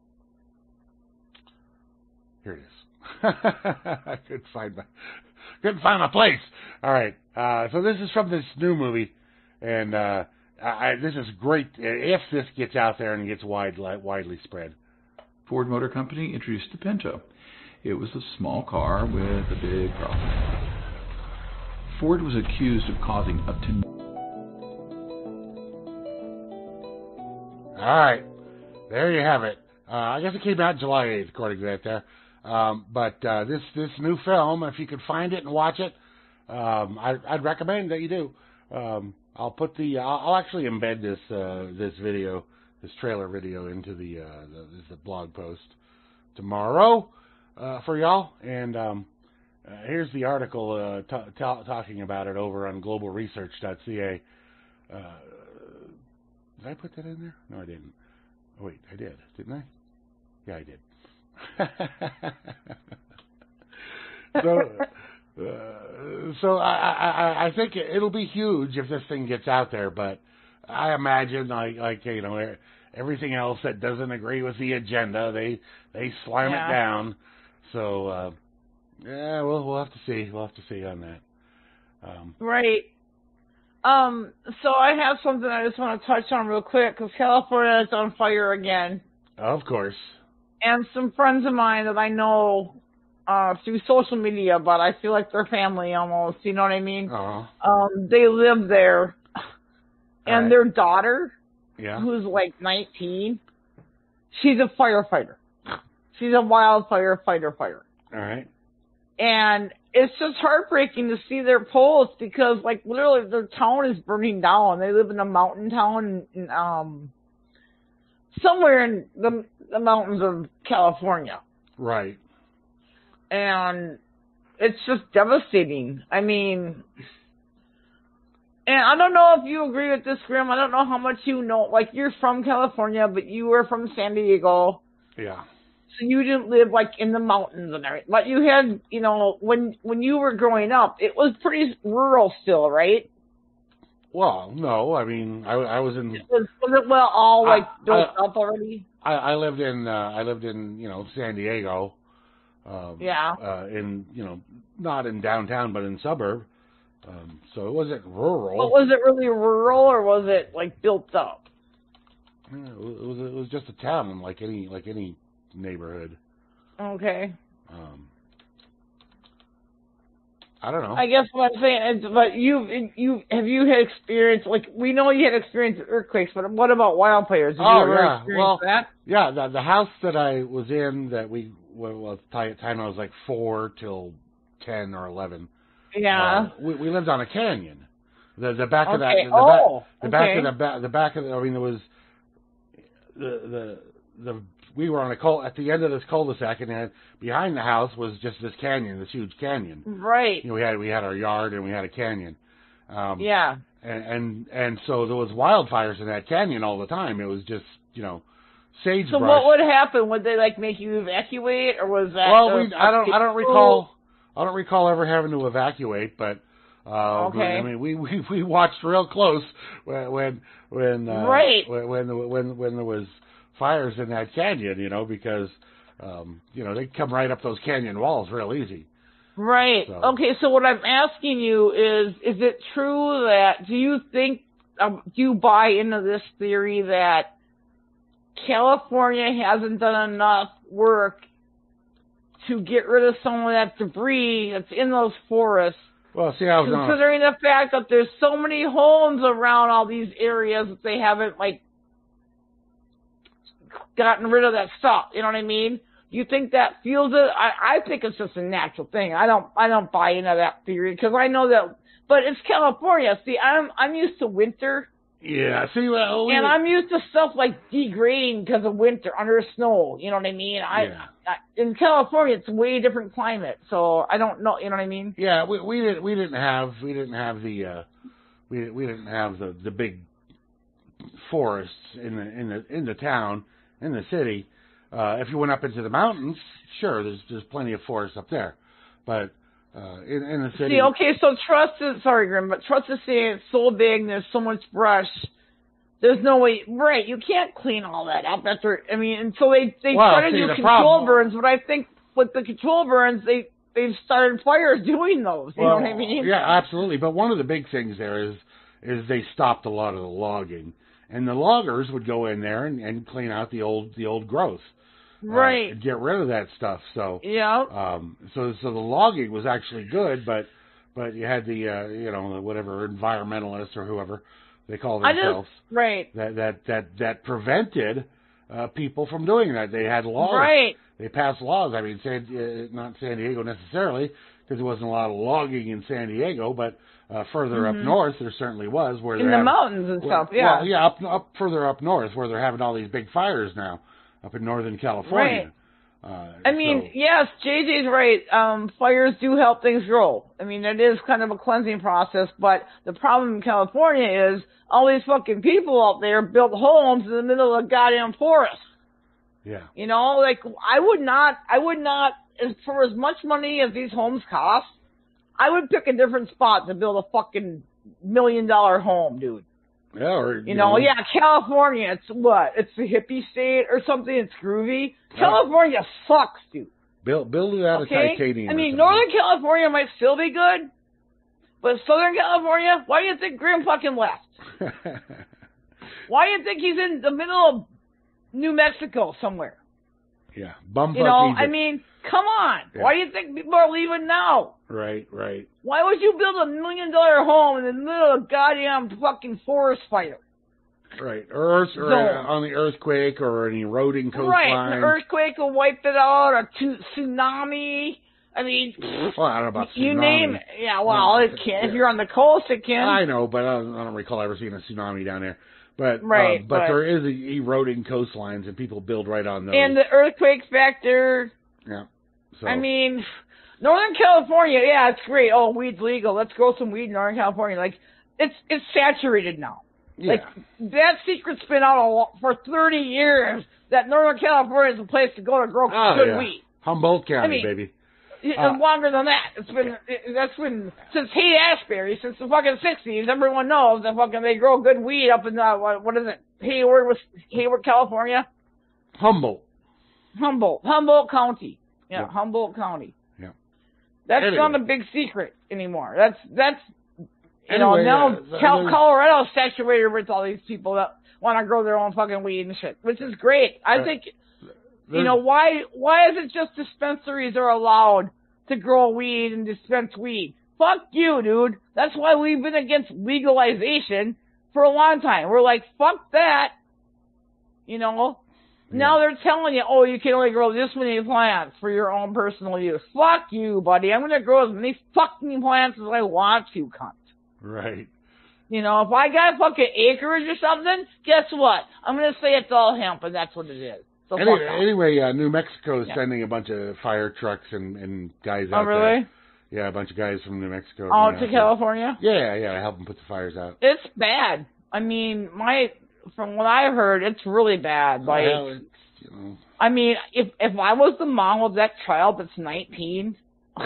A: Here it is. I couldn't find my couldn't find my place. All right, uh, so this is from this new movie, and. Uh, I, this is great if this gets out there and gets wide, widely spread.
E: Ford Motor Company introduced the Pinto. It was a small car with a big problem. Ford was accused of causing up to...
A: All right, there you have it. Uh, I guess it came out July eighth, according to that there. Um, but uh, this this new film, if you could find it and watch it, um, I, I'd recommend that you do. Um, I'll put the. I'll, I'll actually embed this uh, this video, this trailer video, into the uh, the, the blog post tomorrow uh, for y'all. And um, uh, here's the article uh, t- t- talking about it over on global research dot c a. Uh, did I put that in there? No, I didn't. Oh, wait, I did, didn't I? Yeah, I did. so. Uh, so I, I I think it'll be huge if this thing gets out there, but I imagine like like you know everything else that doesn't agree with the agenda, they they slam
D: yeah.
A: it down. So uh, yeah, we'll we'll have to see. We'll have to see on that. Um,
D: right. Um. So I have something I just want to touch on real quick because California is on fire again.
A: Of course.
D: And some friends of mine that I know. Uh, through social media, but I feel like they're family almost, you know what I mean?
A: Uh-huh.
D: Um, they live there, and
A: right.
D: their daughter,
A: yeah.
D: who's like nineteen, she's a firefighter. She's a wildfire fighter fighter.
A: All right.
D: And it's just heartbreaking to see their posts because, like, literally their town is burning down. They live in a mountain town, in, um, somewhere in the, the mountains of California.
A: Right.
D: And it's just devastating. I mean, and I don't know if you agree with this, Grim. I don't know how much you know. Like, you're from California, but you were from San Diego.
A: Yeah.
D: So you didn't live, like, in the mountains and everything. But you had, you know, when when you were growing up, it was pretty rural still, right?
A: Well, no. I mean, I, I was in...
D: Was, was it, well, all, like,
A: I,
D: built
A: I,
D: up already?
A: I, I lived in, uh, I lived in, you know, San Diego. Um,
D: Yeah.
A: Uh, in, you know, not in downtown, but in suburb. Um, so it wasn't rural.
D: But was it really rural, or was it, like, built up?
A: Yeah, it was, it was just a town, like any, like any neighborhood.
D: Okay.
A: Um, I don't know.
D: I guess what I'm saying is, but you, you have you had experience, like, we know you had experience with earthquakes, but what about wildfires? Did
A: Oh,
D: you ever
A: yeah.
D: experience
A: Well,
D: that?
A: Yeah, the, the house that I was in, that we, well, the time I was like four till ten or eleven.
D: Yeah.
A: Uh, we, we lived on a canyon. The the back of that,
D: Okay.
A: the,
D: Oh,
A: back, the back
D: okay.
A: of the back, the back of the, I mean, there was the the the we were on a cul at the end of this cul-de-sac, and then behind the house was just this canyon, this huge canyon.
D: Right.
A: You know, we had we had our yard and we had a canyon. Um,
D: Yeah.
A: And, and and so there was wildfires in that canyon all the time. It was just, you know, sagebrush.
D: So what would happen? Would they, like, make you evacuate, or was that?
A: Well,
D: uh,
A: we, I don't I don't recall I don't recall ever having to evacuate, but uh,
D: Okay.
A: but, I mean we, we, we watched real close when when when uh,
D: Right.
A: when when when when there was fires in that canyon, you know, because um, you know, they come right up those canyon walls real easy.
D: Right.
A: So.
D: Okay, so what I'm asking you is, is it true that, do you think, um, do you buy into this theory that California hasn't done enough work to get rid of some of that debris that's in those forests?
A: Well, see, I was gonna,
D: Considering the fact that there's so many homes around all these areas that they haven't, like, gotten rid of that stuff, you know what I mean? Do you think that fuels it? I, I think it's just a natural thing. I don't I don't buy into that theory because I know that, but it's California. See, I'm I'm used to winter,
A: yeah. See, well, we,
D: and I'm used to stuff like degrading because of winter under snow. You know what I mean? I,
A: Yeah.
D: I in California it's a way different climate, so I don't know. You know what I mean?
A: yeah, we we didn't we didn't have we didn't have the uh, we we didn't have the the big forests in the in the in the town, in the city. Uh, if you went up into the mountains, sure, there's there's plenty of forests up there, but uh, in in the city.
D: See, okay, so trust is sorry, Grim, but trust is saying it's so big and there's so much brush. There's no way, right? You can't clean all that up after. I mean, and so they they
A: Well,
D: try to
A: see,
D: do
A: the
D: control
A: problem-
D: burns, but I think with the control burns, they they've started fires doing those. You
A: Well,
D: know what I mean?
A: Yeah, absolutely. But one of the big things there is is they stopped a lot of the logging, and the loggers would go in there and, and clean out the old the old growth,
D: Right.
A: Uh, and get rid of that stuff. So
D: Yeah.
A: um, so so the logging was actually good, but but you had the uh, you know the whatever environmentalists or whoever they call
D: I
A: themselves
D: just right.
A: that that that that prevented uh, people from doing that. They had laws.
D: Right.
A: They passed laws. I mean, San, uh, not San Diego necessarily, because there wasn't a lot of logging in San Diego, but uh, further
D: Mhm.
A: up north there certainly was. Where
D: In
A: they're
D: the
A: having,
D: mountains and
A: well,
D: stuff. Yeah.
A: well, yeah, up up further up north where they're having all these big fires now, up in Northern California. Uh,
D: I mean,
A: so-
D: yes, J J's right. Um, fires do help things grow. I mean, it is kind of a cleansing process, but the problem in California is all these fucking people out there built homes in the middle of a goddamn forest.
A: yeah,
D: You know, like, I would not, I would not, as for as much money as these homes cost, I would pick a different spot to build a fucking million dollar home, dude.
A: yeah, or
D: You know, yeah, California, it's what? It's the hippie state or something, it's groovy. California sucks, dude.
A: build build it out
D: Okay?
A: of titanium.
D: I
A: or
D: mean,
A: something.
D: Northern California might still be good, but Southern California, why do you think Grim fucking left? Why do you think he's in the middle of New Mexico somewhere?
A: yeah, bumfuck
D: You know,
A: Egypt.
D: I mean, come on.
A: Yeah.
D: Why do you think people are leaving now?
A: right, right.
D: Why would you build a million dollar home in the middle of a goddamn fucking forest fire?
A: Right, or, earth, or
D: Zone.
A: uh, on the earthquake or an eroding coastline.
D: Right, an earthquake will wipe it out, a tu- tsunami. I mean,
A: Well, I don't know about
D: you
A: tsunami.
D: name it. Yeah, well, it can. If you're on the coast, it can.
A: I know, but I don't, I don't recall ever seeing a tsunami down there. But
D: Right,
A: um, but,
D: but-
A: there is a, eroding coastlines, and people build right on those.
D: And the earthquake factor,
A: yeah, so
D: I mean, Northern California, yeah, it's great. Oh, weed's legal. Let's grow some weed in Northern California. Like, it's it's saturated now.
A: yeah,
D: Like, that secret's been out a lo- for thirty years that Northern California is a place to go to grow
A: oh,
D: good
A: yeah.
D: weed.
A: Humboldt County,
D: I mean,
A: baby.
D: It-
A: Uh,
D: longer than that. It's been it, that's been since Haight Ashbury, since the fucking sixties. Everyone knows that fucking they grow good weed up in uh, what, what is it? Hayward, was Hayward, California.
A: Humboldt.
D: Humboldt, Humboldt County. Yeah,
A: Yeah.
D: Humboldt County.
A: Yeah.
D: That's
A: Anyway.
D: not a big secret anymore. That's that's you know
A: Anyway,
D: now
A: uh,
D: Cal-
A: there's-
D: Colorado's saturated with all these people that want to grow their own fucking weed and shit, which is great. I
A: Uh,
D: think you
A: There's-
D: know why why is it just dispensaries are allowed to grow weed and dispense weed? Fuck you, dude. That's why we've been against legalization for a long time. We're like, fuck that. You know? Now they're telling you, oh, you can only grow this many plants for your own personal use. Fuck you, buddy. I'm gonna grow as many fucking plants as I want to, cunt.
A: Right.
D: You know, if I got fucking acreage or something, guess what? I'm gonna say it's all hemp, and that's what it is. So fuck
A: Anyway,
D: off.
A: anyway uh, New Mexico is
D: Yeah.
A: sending a bunch of fire trucks and, and guys
D: Oh,
A: out there.
D: really?
A: Yeah, a bunch of guys from New Mexico.
D: Out
A: you know,
D: to
A: so-
D: California?
A: Yeah, yeah, to help them put the fires out.
D: It's bad. I mean, my from what I've heard, it's really bad. Like,
A: Well, it's, you know,
D: I mean, if if I was the mom of that child that's nineteen,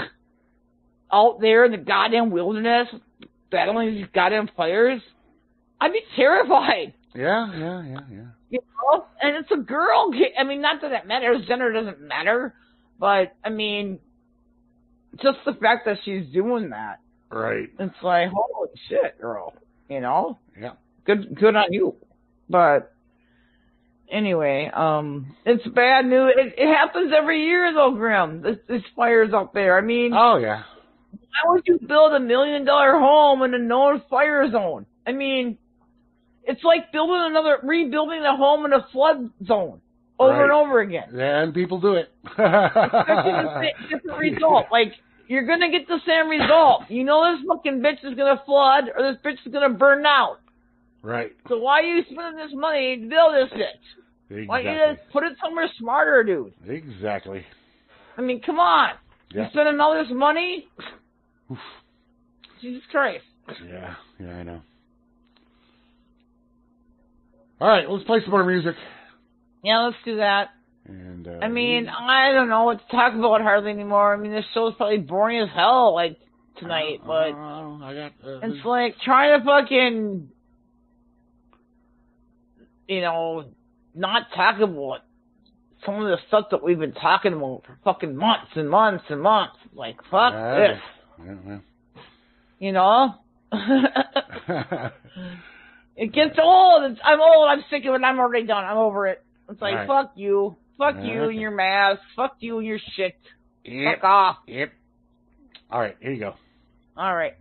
D: out there in the goddamn wilderness, battling these goddamn fires, I'd be terrified.
A: yeah, yeah, yeah, yeah.
D: You know? And it's a girl. I mean, not that it matters. Gender doesn't matter. But, I mean, just the fact that she's doing that,
A: Right.
D: it's like, holy shit, girl. You know?
A: Yeah.
D: Good good on you. But, anyway, um, it's bad news. It, it happens every year, though, Grim. This, this fires up there. I mean,
A: Oh, yeah.
D: why would you build a million dollar home in a known fire zone? I mean, it's like building another, rebuilding a home in a flood zone over
A: Right.
D: and over again.
A: And people do it.
D: Expecting the same different result. Like, you're gonna get the same result. You know this fucking bitch is gonna flood or this bitch is gonna burn out.
A: Right.
D: So why are you spending this money to build this bitch? Why don't you
A: Exactly.
D: just put it somewhere smarter, dude?
A: Exactly.
D: I mean, come on.
A: Yeah.
D: You spending all this money? Jesus Christ.
A: Yeah. Yeah, I know. All right, let's play some more music.
D: Yeah, let's do that.
A: And uh,
D: I mean, I don't know what to talk about hardly anymore. I mean, this show's probably boring as hell, like, tonight,
A: uh,
D: but
A: uh, I got. Uh,
D: it's like trying to fucking, you know, not talk about some of the stuff that we've been talking about for fucking months and months and months. Like, fuck
A: uh,
D: this.
A: Yeah, yeah.
D: You know? It gets old. It's, I'm old. I'm sick of it. I'm already done. I'm over it. It's like,
A: right.
D: fuck you. Fuck
A: Uh,
D: you
A: okay.
D: and your mask. Fuck you and your shit.
A: Yep.
D: Fuck off.
A: Yep. All right, here you go.
D: All right.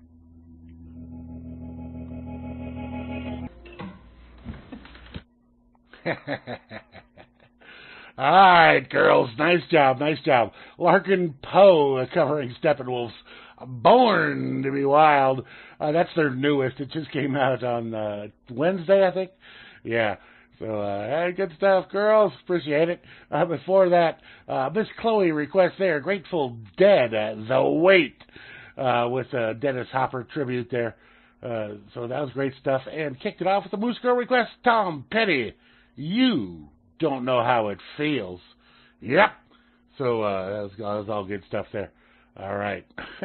A: All right, girls. Nice job. Nice job. Larkin Poe covering Steppenwolf's Born to be Wild. Uh, that's their newest. It just came out on uh, Wednesday, I think. Yeah. So, uh, hey, good stuff, girls. Appreciate it. Uh, before that, uh, Miss Chloe requests there, Grateful Dead, uh, The Wait, uh, with a Dennis Hopper tribute there. Uh, so that was great stuff. And kicked it off with the Moose Girl request, Tom Petty, You Don't Know How It Feels. Yep. So, uh, that was, that was all good stuff there. All right.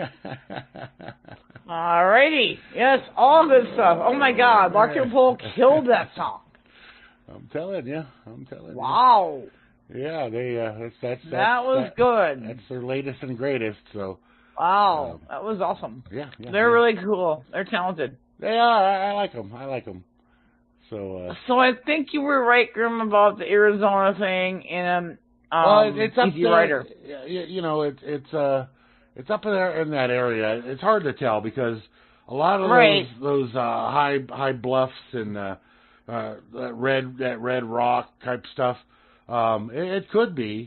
D: Alrighty. Yes, all good stuff. Oh my God, Larkin Poe killed that song.
A: I'm telling you. I'm telling
D: Wow.
A: you. Yeah, they, uh, that's, that's, that's,
D: That was
A: that,
D: good.
A: That's their latest and greatest, so.
D: Wow.
A: Um,
D: That was awesome.
A: Yeah, yeah.
D: They're
A: yeah.
D: really cool. They're talented.
A: They are. I, I like them. I like them. So, uh.
D: So I think you were right, Grim, about the Arizona thing and um,
A: Well, it's up
D: Easy
A: there.
D: Rider.
A: You, you know, it's, it's, uh, it's up in there in that area. It's hard to tell because a lot of
D: Right.
A: those, those, uh, high, high bluffs and, uh, uh, that red, that red rock type stuff, um, it, it could be,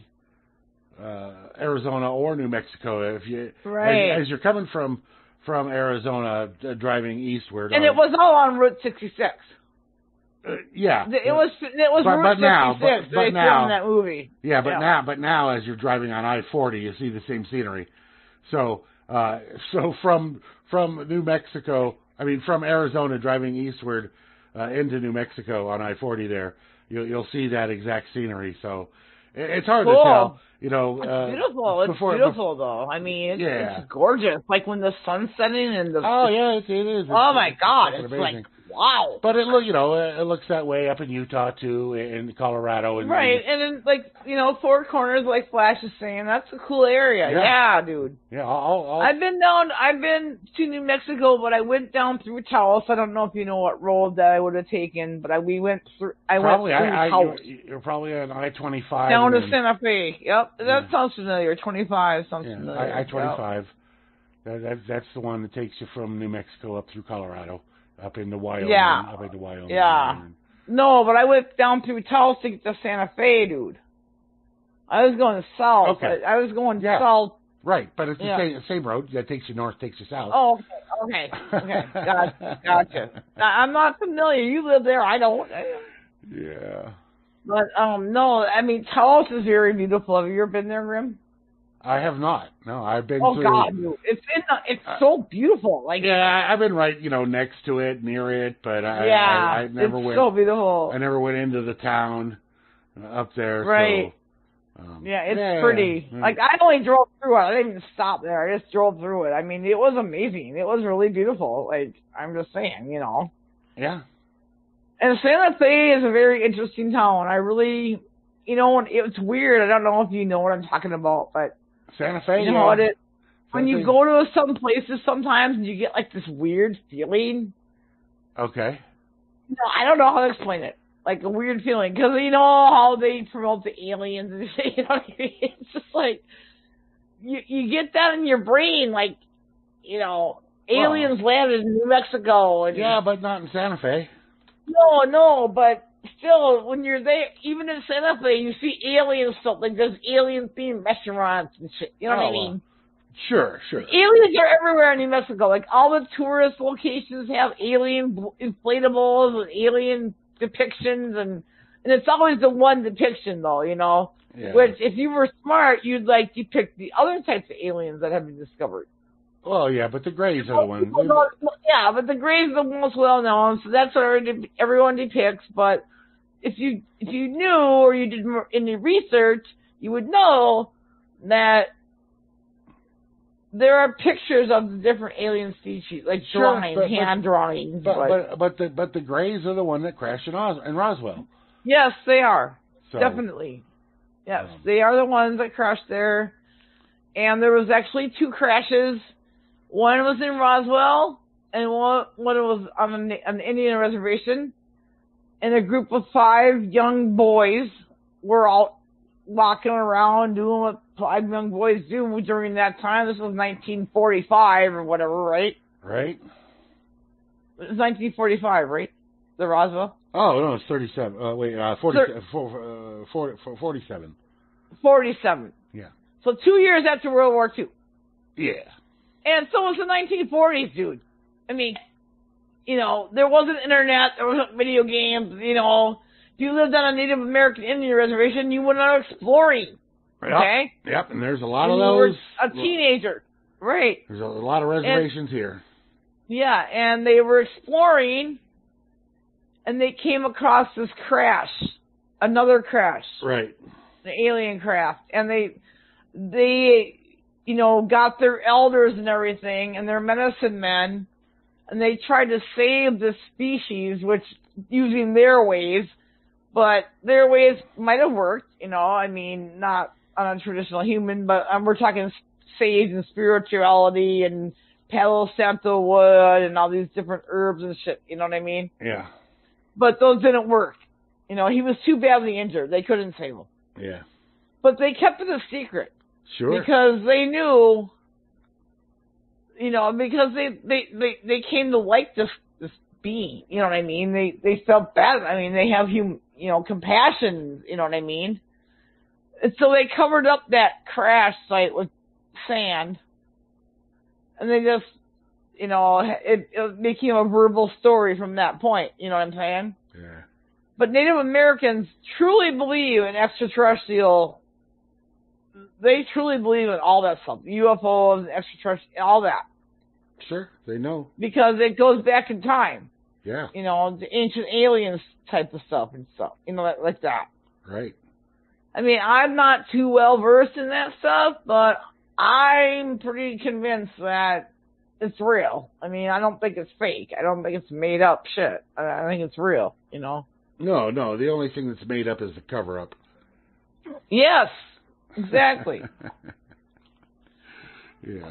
A: uh, Arizona or New Mexico. If you,
D: Right.
A: as, as you're coming from, from Arizona, uh, driving eastward.
D: And
A: on-
D: it was all on Route sixty-six.
A: uh, yeah.
D: It was it was
A: But-
D: Route
A: but now-
D: sixty-six.
A: but- but
D: they
A: now-
D: filmed that movie.
A: Yeah, but
D: Yeah.
A: now, but now, as you're driving on I forty, you see the same scenery. So, uh, so from from New Mexico, I mean from Arizona, driving eastward uh, into New Mexico on I forty, there you'll you'll see that exact scenery. So, it, it's hard
D: Cool.
A: to tell. You know,
D: It's
A: uh,
D: beautiful. It's
A: before-
D: beautiful, though. I mean, it's,
A: Yeah.
D: it's gorgeous. Like when the sun's setting and the.
A: Oh yeah, it, it is.
D: oh
A: It's-
D: my
A: it's
D: God!
A: fucking
D: It's
A: amazing.
D: like wow.
A: But it look, you know, it looks that way up in Utah too, in Colorado, and
D: Right, and then like you know, Four Corners, like Flash is saying, that's a cool area.
A: Yeah.
D: Yeah, dude.
A: yeah, all, all,
D: I've been down. I've been to New Mexico, but I went down through Taos. I don't know if you know what road that I would have taken, but I we went through. I
A: probably
D: went through
A: I, I,
D: Taos
A: you're, you're probably on I twenty-five
D: down to
A: and then-
D: Santa Fe. Yep, that
A: Yeah.
D: sounds familiar. Twenty-five sounds
A: Yeah,
D: familiar.
A: I twenty-five. That, that, that's the one that takes you from New Mexico up through Colorado, up into Wyoming.
D: Yeah.
A: Up into Wyoming.
D: Yeah. No, but I went down through Taos to get to Santa Fe, dude. I was going south.
A: Okay.
D: I was going
A: Yeah.
D: south.
A: Right, but it's the
D: Yeah.
A: same, same road that takes you north, takes you south.
D: Oh, okay, okay, okay. Gotcha, gotcha. Now, I'm not familiar. You live there. I don't.
A: Yeah.
D: But um, no, I mean Taos is very beautiful. Have you ever been there, Grim?
A: I have not. No, I've been
D: Oh
A: through.
D: God, dude. it's in the, it's
A: Uh,
D: so beautiful. Like
A: Yeah, I- I've been right, you know, next to it, near it, but I,
D: yeah,
A: I, I never
D: it's
A: went.
D: so beautiful.
A: I never went into the town uh, up there.
D: Right.
A: So, um,
D: Yeah, it's pretty.
A: yeah.
D: Like I only drove through it. I didn't even stop there. I just drove through it. I mean, it was amazing. It was really beautiful. Like I'm just saying, you know.
A: Yeah.
D: And Santa Fe is a very interesting town. I really, you know, it's weird. I don't know if you know what I'm talking about, but
A: Santa Fe.
D: you know
A: yeah.
D: what it. When
A: Santa
D: you
A: Fe.
D: go to some places, sometimes you get like this weird feeling.
A: Okay.
D: No, I don't know how to explain it. Like a weird feeling, because you know how they promote the aliens and shit. You know what I mean? It's just like you you get that in your brain, like you know, aliens landed in New Mexico. And
A: Yeah, but not in Santa Fe.
D: no, no, but still, when you're there, even in Santa Fe, you see alien stuff. Like there's alien themed restaurants and shit. You know what I
A: Oh,
D: mean?
A: uh, Sure, sure.
D: Aliens are everywhere in New Mexico. Like all the tourist locations have alien bl- inflatables and alien depictions, and and it's always the one depiction though, you know.
A: Yeah.
D: Which, if you were smart, you'd like depict the other types of aliens that have been discovered.
A: Well, yeah, but the Greys are the one.
D: People don't- yeah, but the Greys are the most well known, so that's what every- everyone depicts. But if you if you knew or you did more, any research, you would know that there are pictures of the different alien species, like
A: Sure,
D: drawings,
A: but- but-
D: hand drawings.
A: But
D: but-
A: but but the but the Greys are the one that crashed in, Os- in Roswell.
D: yes, they are.
A: So,
D: Definitely. Yes,
A: Um,
D: they are the ones that crashed there. And there was actually two crashes. One was in Roswell, and one, one was on an, an Indian reservation. And a group of five young boys were out walking around doing what five young boys do during that time. This was nineteen forty-five or whatever, right?
A: Right?
D: It was nineteen forty-five, right? The Roswell?
A: Oh no, it's thirty-seven. Uh, wait, uh, forty,
D: Thir-
A: uh, four, uh, forty, forty-seven.
D: forty-seven.
A: Yeah.
D: So two years after World War Two.
A: Yeah.
D: And so was the nineteen forties, dude. I mean, you know, there wasn't internet, there wasn't video games, you know. If you lived on a Native American Indian reservation, you went out exploring, okay?
A: Yep. Yep. And there's a lot
D: And
A: of
D: you were
A: those.
D: a teenager, right?
A: There's a lot of reservations here.
D: Yeah, and they were exploring, and they came across this crash, another crash,
A: Right.
D: the alien craft, and they, they, you know, got their elders and everything, and their medicine men, and they tried to save the species, which using their ways, but their ways might have worked, you know. I mean, not on a traditional human, but um, we're talking sage and spirituality and Palo Santo wood and all these different herbs and shit. You know what I mean?
A: Yeah.
D: But those didn't work. You know, he was too badly injured. They couldn't save him.
A: Yeah.
D: But they kept it a secret.
A: Sure.
D: Because they knew, you know, because they, they, they, they came to like this, this being, you know what I mean? They, they felt bad. I mean, they have hum, you know, compassion, you know what I mean? And so they covered up that crash site with sand, and they just, you know, it, it became a verbal story from that point, you know what I'm saying?
A: Yeah.
D: But Native Americans truly believe in extraterrestrial. They truly believe in all that stuff, U F Os, extraterrestrial, all that,
A: Sure. They know.
D: because it goes back in time.
A: Yeah.
D: You know, the ancient aliens type of stuff and stuff, you know, like, like that.
A: Right.
D: I mean, I'm not too well versed in that stuff, but I'm pretty convinced that it's real. I mean, I don't think it's fake. I don't think it's made up shit. I, I think it's real, you know?
A: No, no. The only thing that's made up is the cover up.
D: Yes, exactly.
A: Yeah.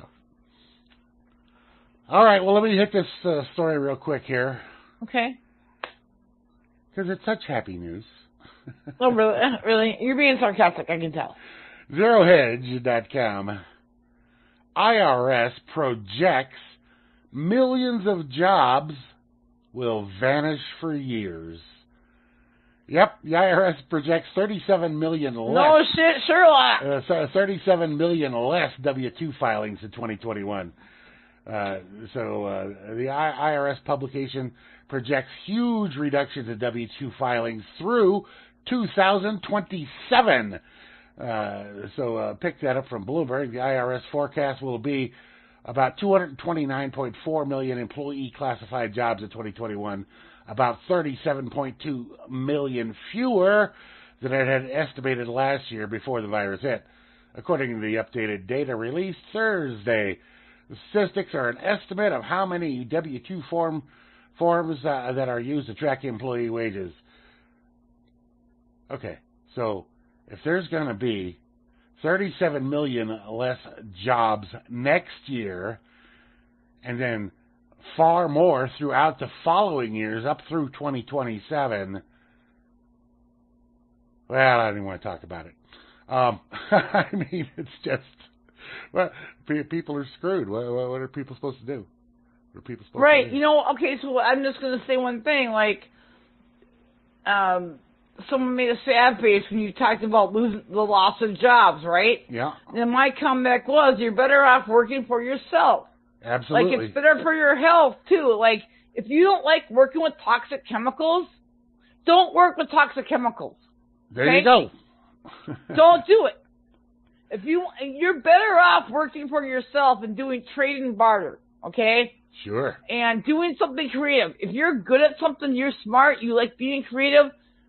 A: All right. Well, let me hit this uh, story real quick here
D: Okay.
A: because it's such happy news.
D: Oh, really? Really? You're being sarcastic, I can tell.
A: zero hedge dot com. I R S projects millions of jobs will vanish for years. Yep, the I R S projects thirty-seven million less.
D: No shit, Sherlock.
A: Uh, so thirty-seven million less W two filings in twenty twenty-one. Uh, so uh, the I R S publication projects huge reductions in W two filings through two thousand twenty-seven. Uh, so uh, pick that up from Bloomberg. The I R S forecast will be about two hundred twenty-nine point four million employee classified jobs in twenty twenty-one, about thirty-seven point two million fewer than it had estimated last year before the virus hit, according to the updated data released Thursday. The statistics are an estimate of how many W two form forms uh, that are used to track employee wages. Okay, so if there's going to be thirty-seven million less jobs next year, and then far more throughout the following years up through twenty twenty-seven, well, I don't even want to talk about it. Um, I mean, it's just, well, people are screwed. What, what are people supposed to do? What are people supposed
D: Right.
A: to do?
D: You know, okay, so I'm just going to say one thing. Like, um, someone made a sad face when you talked about losing the loss of jobs, right?
A: Yeah,
D: And my comeback was, you're better off working for yourself.
A: absolutely.
D: Like, it's better for your health, too. Like, if you don't like working with toxic chemicals, don't work with toxic chemicals.
A: there
D: okay?
A: you go.
D: Don't do it. If you, you're better off working for yourself and doing trade and barter, okay?
A: Sure.
D: And doing something creative. If you're good at something, you're smart, you like being creative,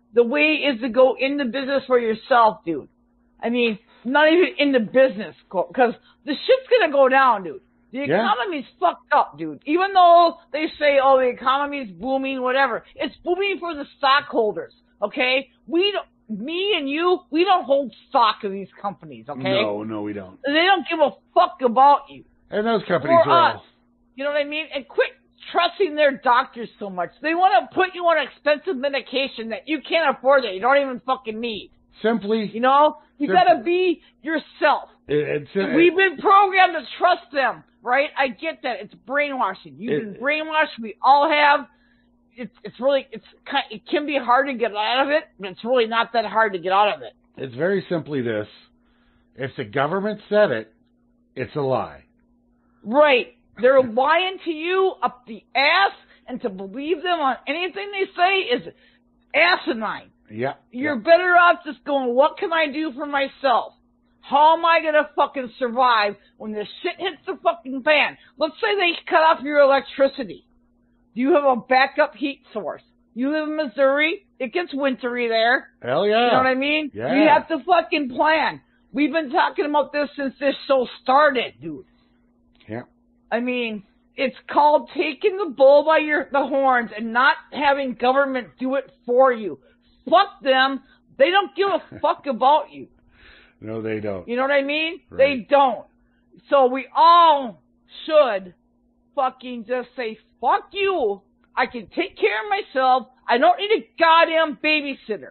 D: the way is to go into business for yourself, dude. I mean, not even into business, because the shit's gonna go down, dude. The
A: Yeah.
D: economy's fucked up, dude. Even though they say, oh, the economy's booming, whatever. It's booming for the stockholders, okay? We don't, me and you, we don't hold stock of these companies, okay?
A: No, no, we don't.
D: They don't give a fuck about you.
A: And those companies
D: Or
A: are
D: us.
A: all...
D: You know what I mean? And quit trusting their doctors so much. They want to put you on expensive medication that you can't afford that you don't even fucking need.
A: Simply...
D: You know? You
A: Simply-
D: gotta be yourself.
A: It, it's,
D: We've been programmed to trust them, right? I get that. It's brainwashing. You've
A: It-
D: been brainwashed. We all have. It's it's really it's kind. It can be hard to get out of it, but it's really not that hard to get out of it.
A: It's very simply this. If the government said it, it's a lie.
D: Right? They're lying to you up the ass, and to believe them on anything they say is asinine.
A: Yeah.
D: You're
A: yeah.
D: better off just going, what can I do for myself? How am I going to fucking survive when this shit hits the fucking fan? Let's say they cut off your electricity. Do you have a backup heat source? You live in Missouri. It gets wintry there.
A: Hell yeah.
D: You know what I mean?
A: Yeah.
D: You have to fucking plan. We've been talking about this since this show started, dude.
A: Yeah.
D: I mean, it's called taking the bull by your the horns and not having government do it for you. Fuck them. They don't give a fuck about you.
A: No, they don't.
D: You know what I mean?
A: Right.
D: They don't. So we all should fucking just say, fuck you. I can take care of myself. I don't need a goddamn babysitter.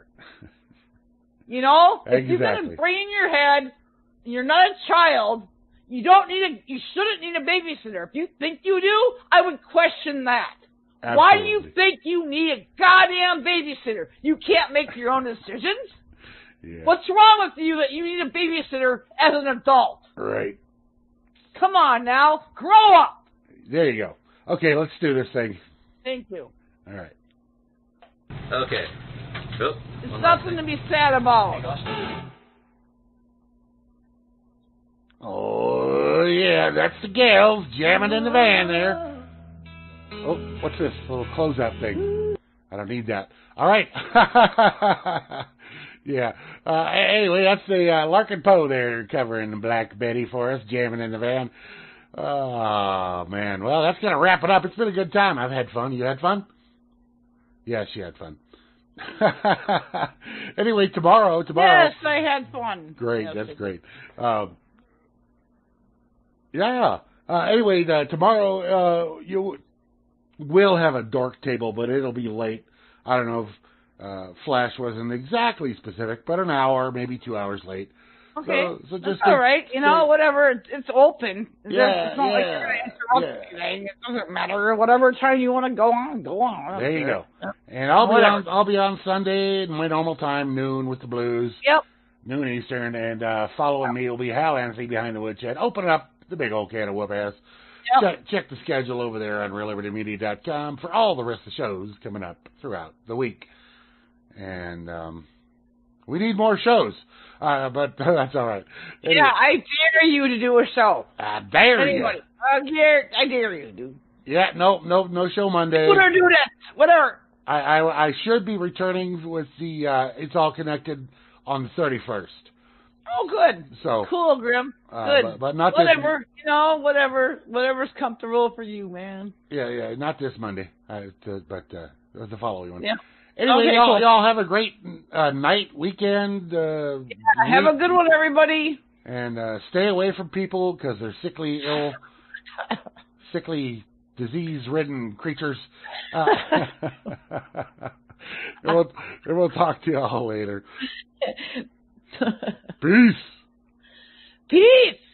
D: You know? If you've got a
A: Exactly.
D: brain in your head, and you're not a child, you don't need a, you shouldn't need a babysitter. If you think you do, I would question that. Why do you
A: Absolutely.
D: think you need a goddamn babysitter? You can't make your own decisions?
A: Yeah.
D: What's wrong with you that you need a babysitter as an adult?
A: Right.
D: Come on now. Grow up.
A: There you go. Okay, let's do this thing.
D: Thank you.
A: All right.
B: Okay. Oh,
D: It's
B: one last
D: nothing to
B: thing.
D: be sad about.
A: Oh, yeah, that's the gals jamming in the van there. Oh, what's this little closeout thing? I don't need that. All right. Yeah. Uh, anyway, that's the uh, Larkin Poe there covering Black Betty for us, jamming in the van. Oh, man. Well, that's going to wrap it up. It's been a good time. I've had fun. You had fun? Yeah, she had fun. Anyway, tomorrow, tomorrow.
D: Yes, I had fun.
A: Great,
D: Yes,
A: that's
D: I-
A: great. Um, yeah. Uh, anyway, uh, tomorrow uh, you will have a dork table, but it'll be late. I don't know if uh, Flash wasn't exactly specific, but an hour, maybe two hours late.
D: Okay,
A: So, so
D: that's
A: just
D: all
A: think-
D: right. You know,
A: think-
D: whatever. It's, it's open. It's,
A: Yeah,
D: it's not like
A: yeah,
D: you're going to interrupt
A: yeah.
D: anything. It doesn't matter. Whatever time you want to go on, go on. I don't
A: There you
D: care.
A: go. And I'll be
D: Whatever.
A: on. I'll be on Sunday at my normal time, noon with the Blues,
D: Yep.
A: noon Eastern, and uh, following me will be Hal Anthony behind the woodshed, opening up the big old can of whoop ass.
D: Yep.
A: Check, check the schedule over there on real liberty media dot com for all the rest of the shows coming up throughout the week. And um, we need more shows, uh, but that's all right. Anyway,
D: Yeah, I dare you to do a show.
A: I dare
D: Anyway,
A: you.
D: I dare, I dare you, dude.
A: Yeah, no, no, no show Monday.
D: Put her do that. Whatever.
A: I, I, I should be returning with the uh, It's All Connected on the thirty-first.
D: Oh, good.
A: So,
D: Cool, Grim.
A: uh,
D: Good.
A: but, but not this.
D: Whatever. You know, whatever. Whatever's comfortable for you, man.
A: Yeah, yeah, not this Monday, uh, to, but uh, the following one.
D: Yeah.
A: Anyway,
D: Okay,
A: y'all,
D: cool.
A: y'all have a great uh, night, weekend. Uh,
D: Yeah, have a good one, everybody.
A: And uh, stay away from people because they're sickly, ill, sickly, disease-ridden creatures. Uh, and, we'll, and we'll talk to y'all later. Peace.
D: Peace.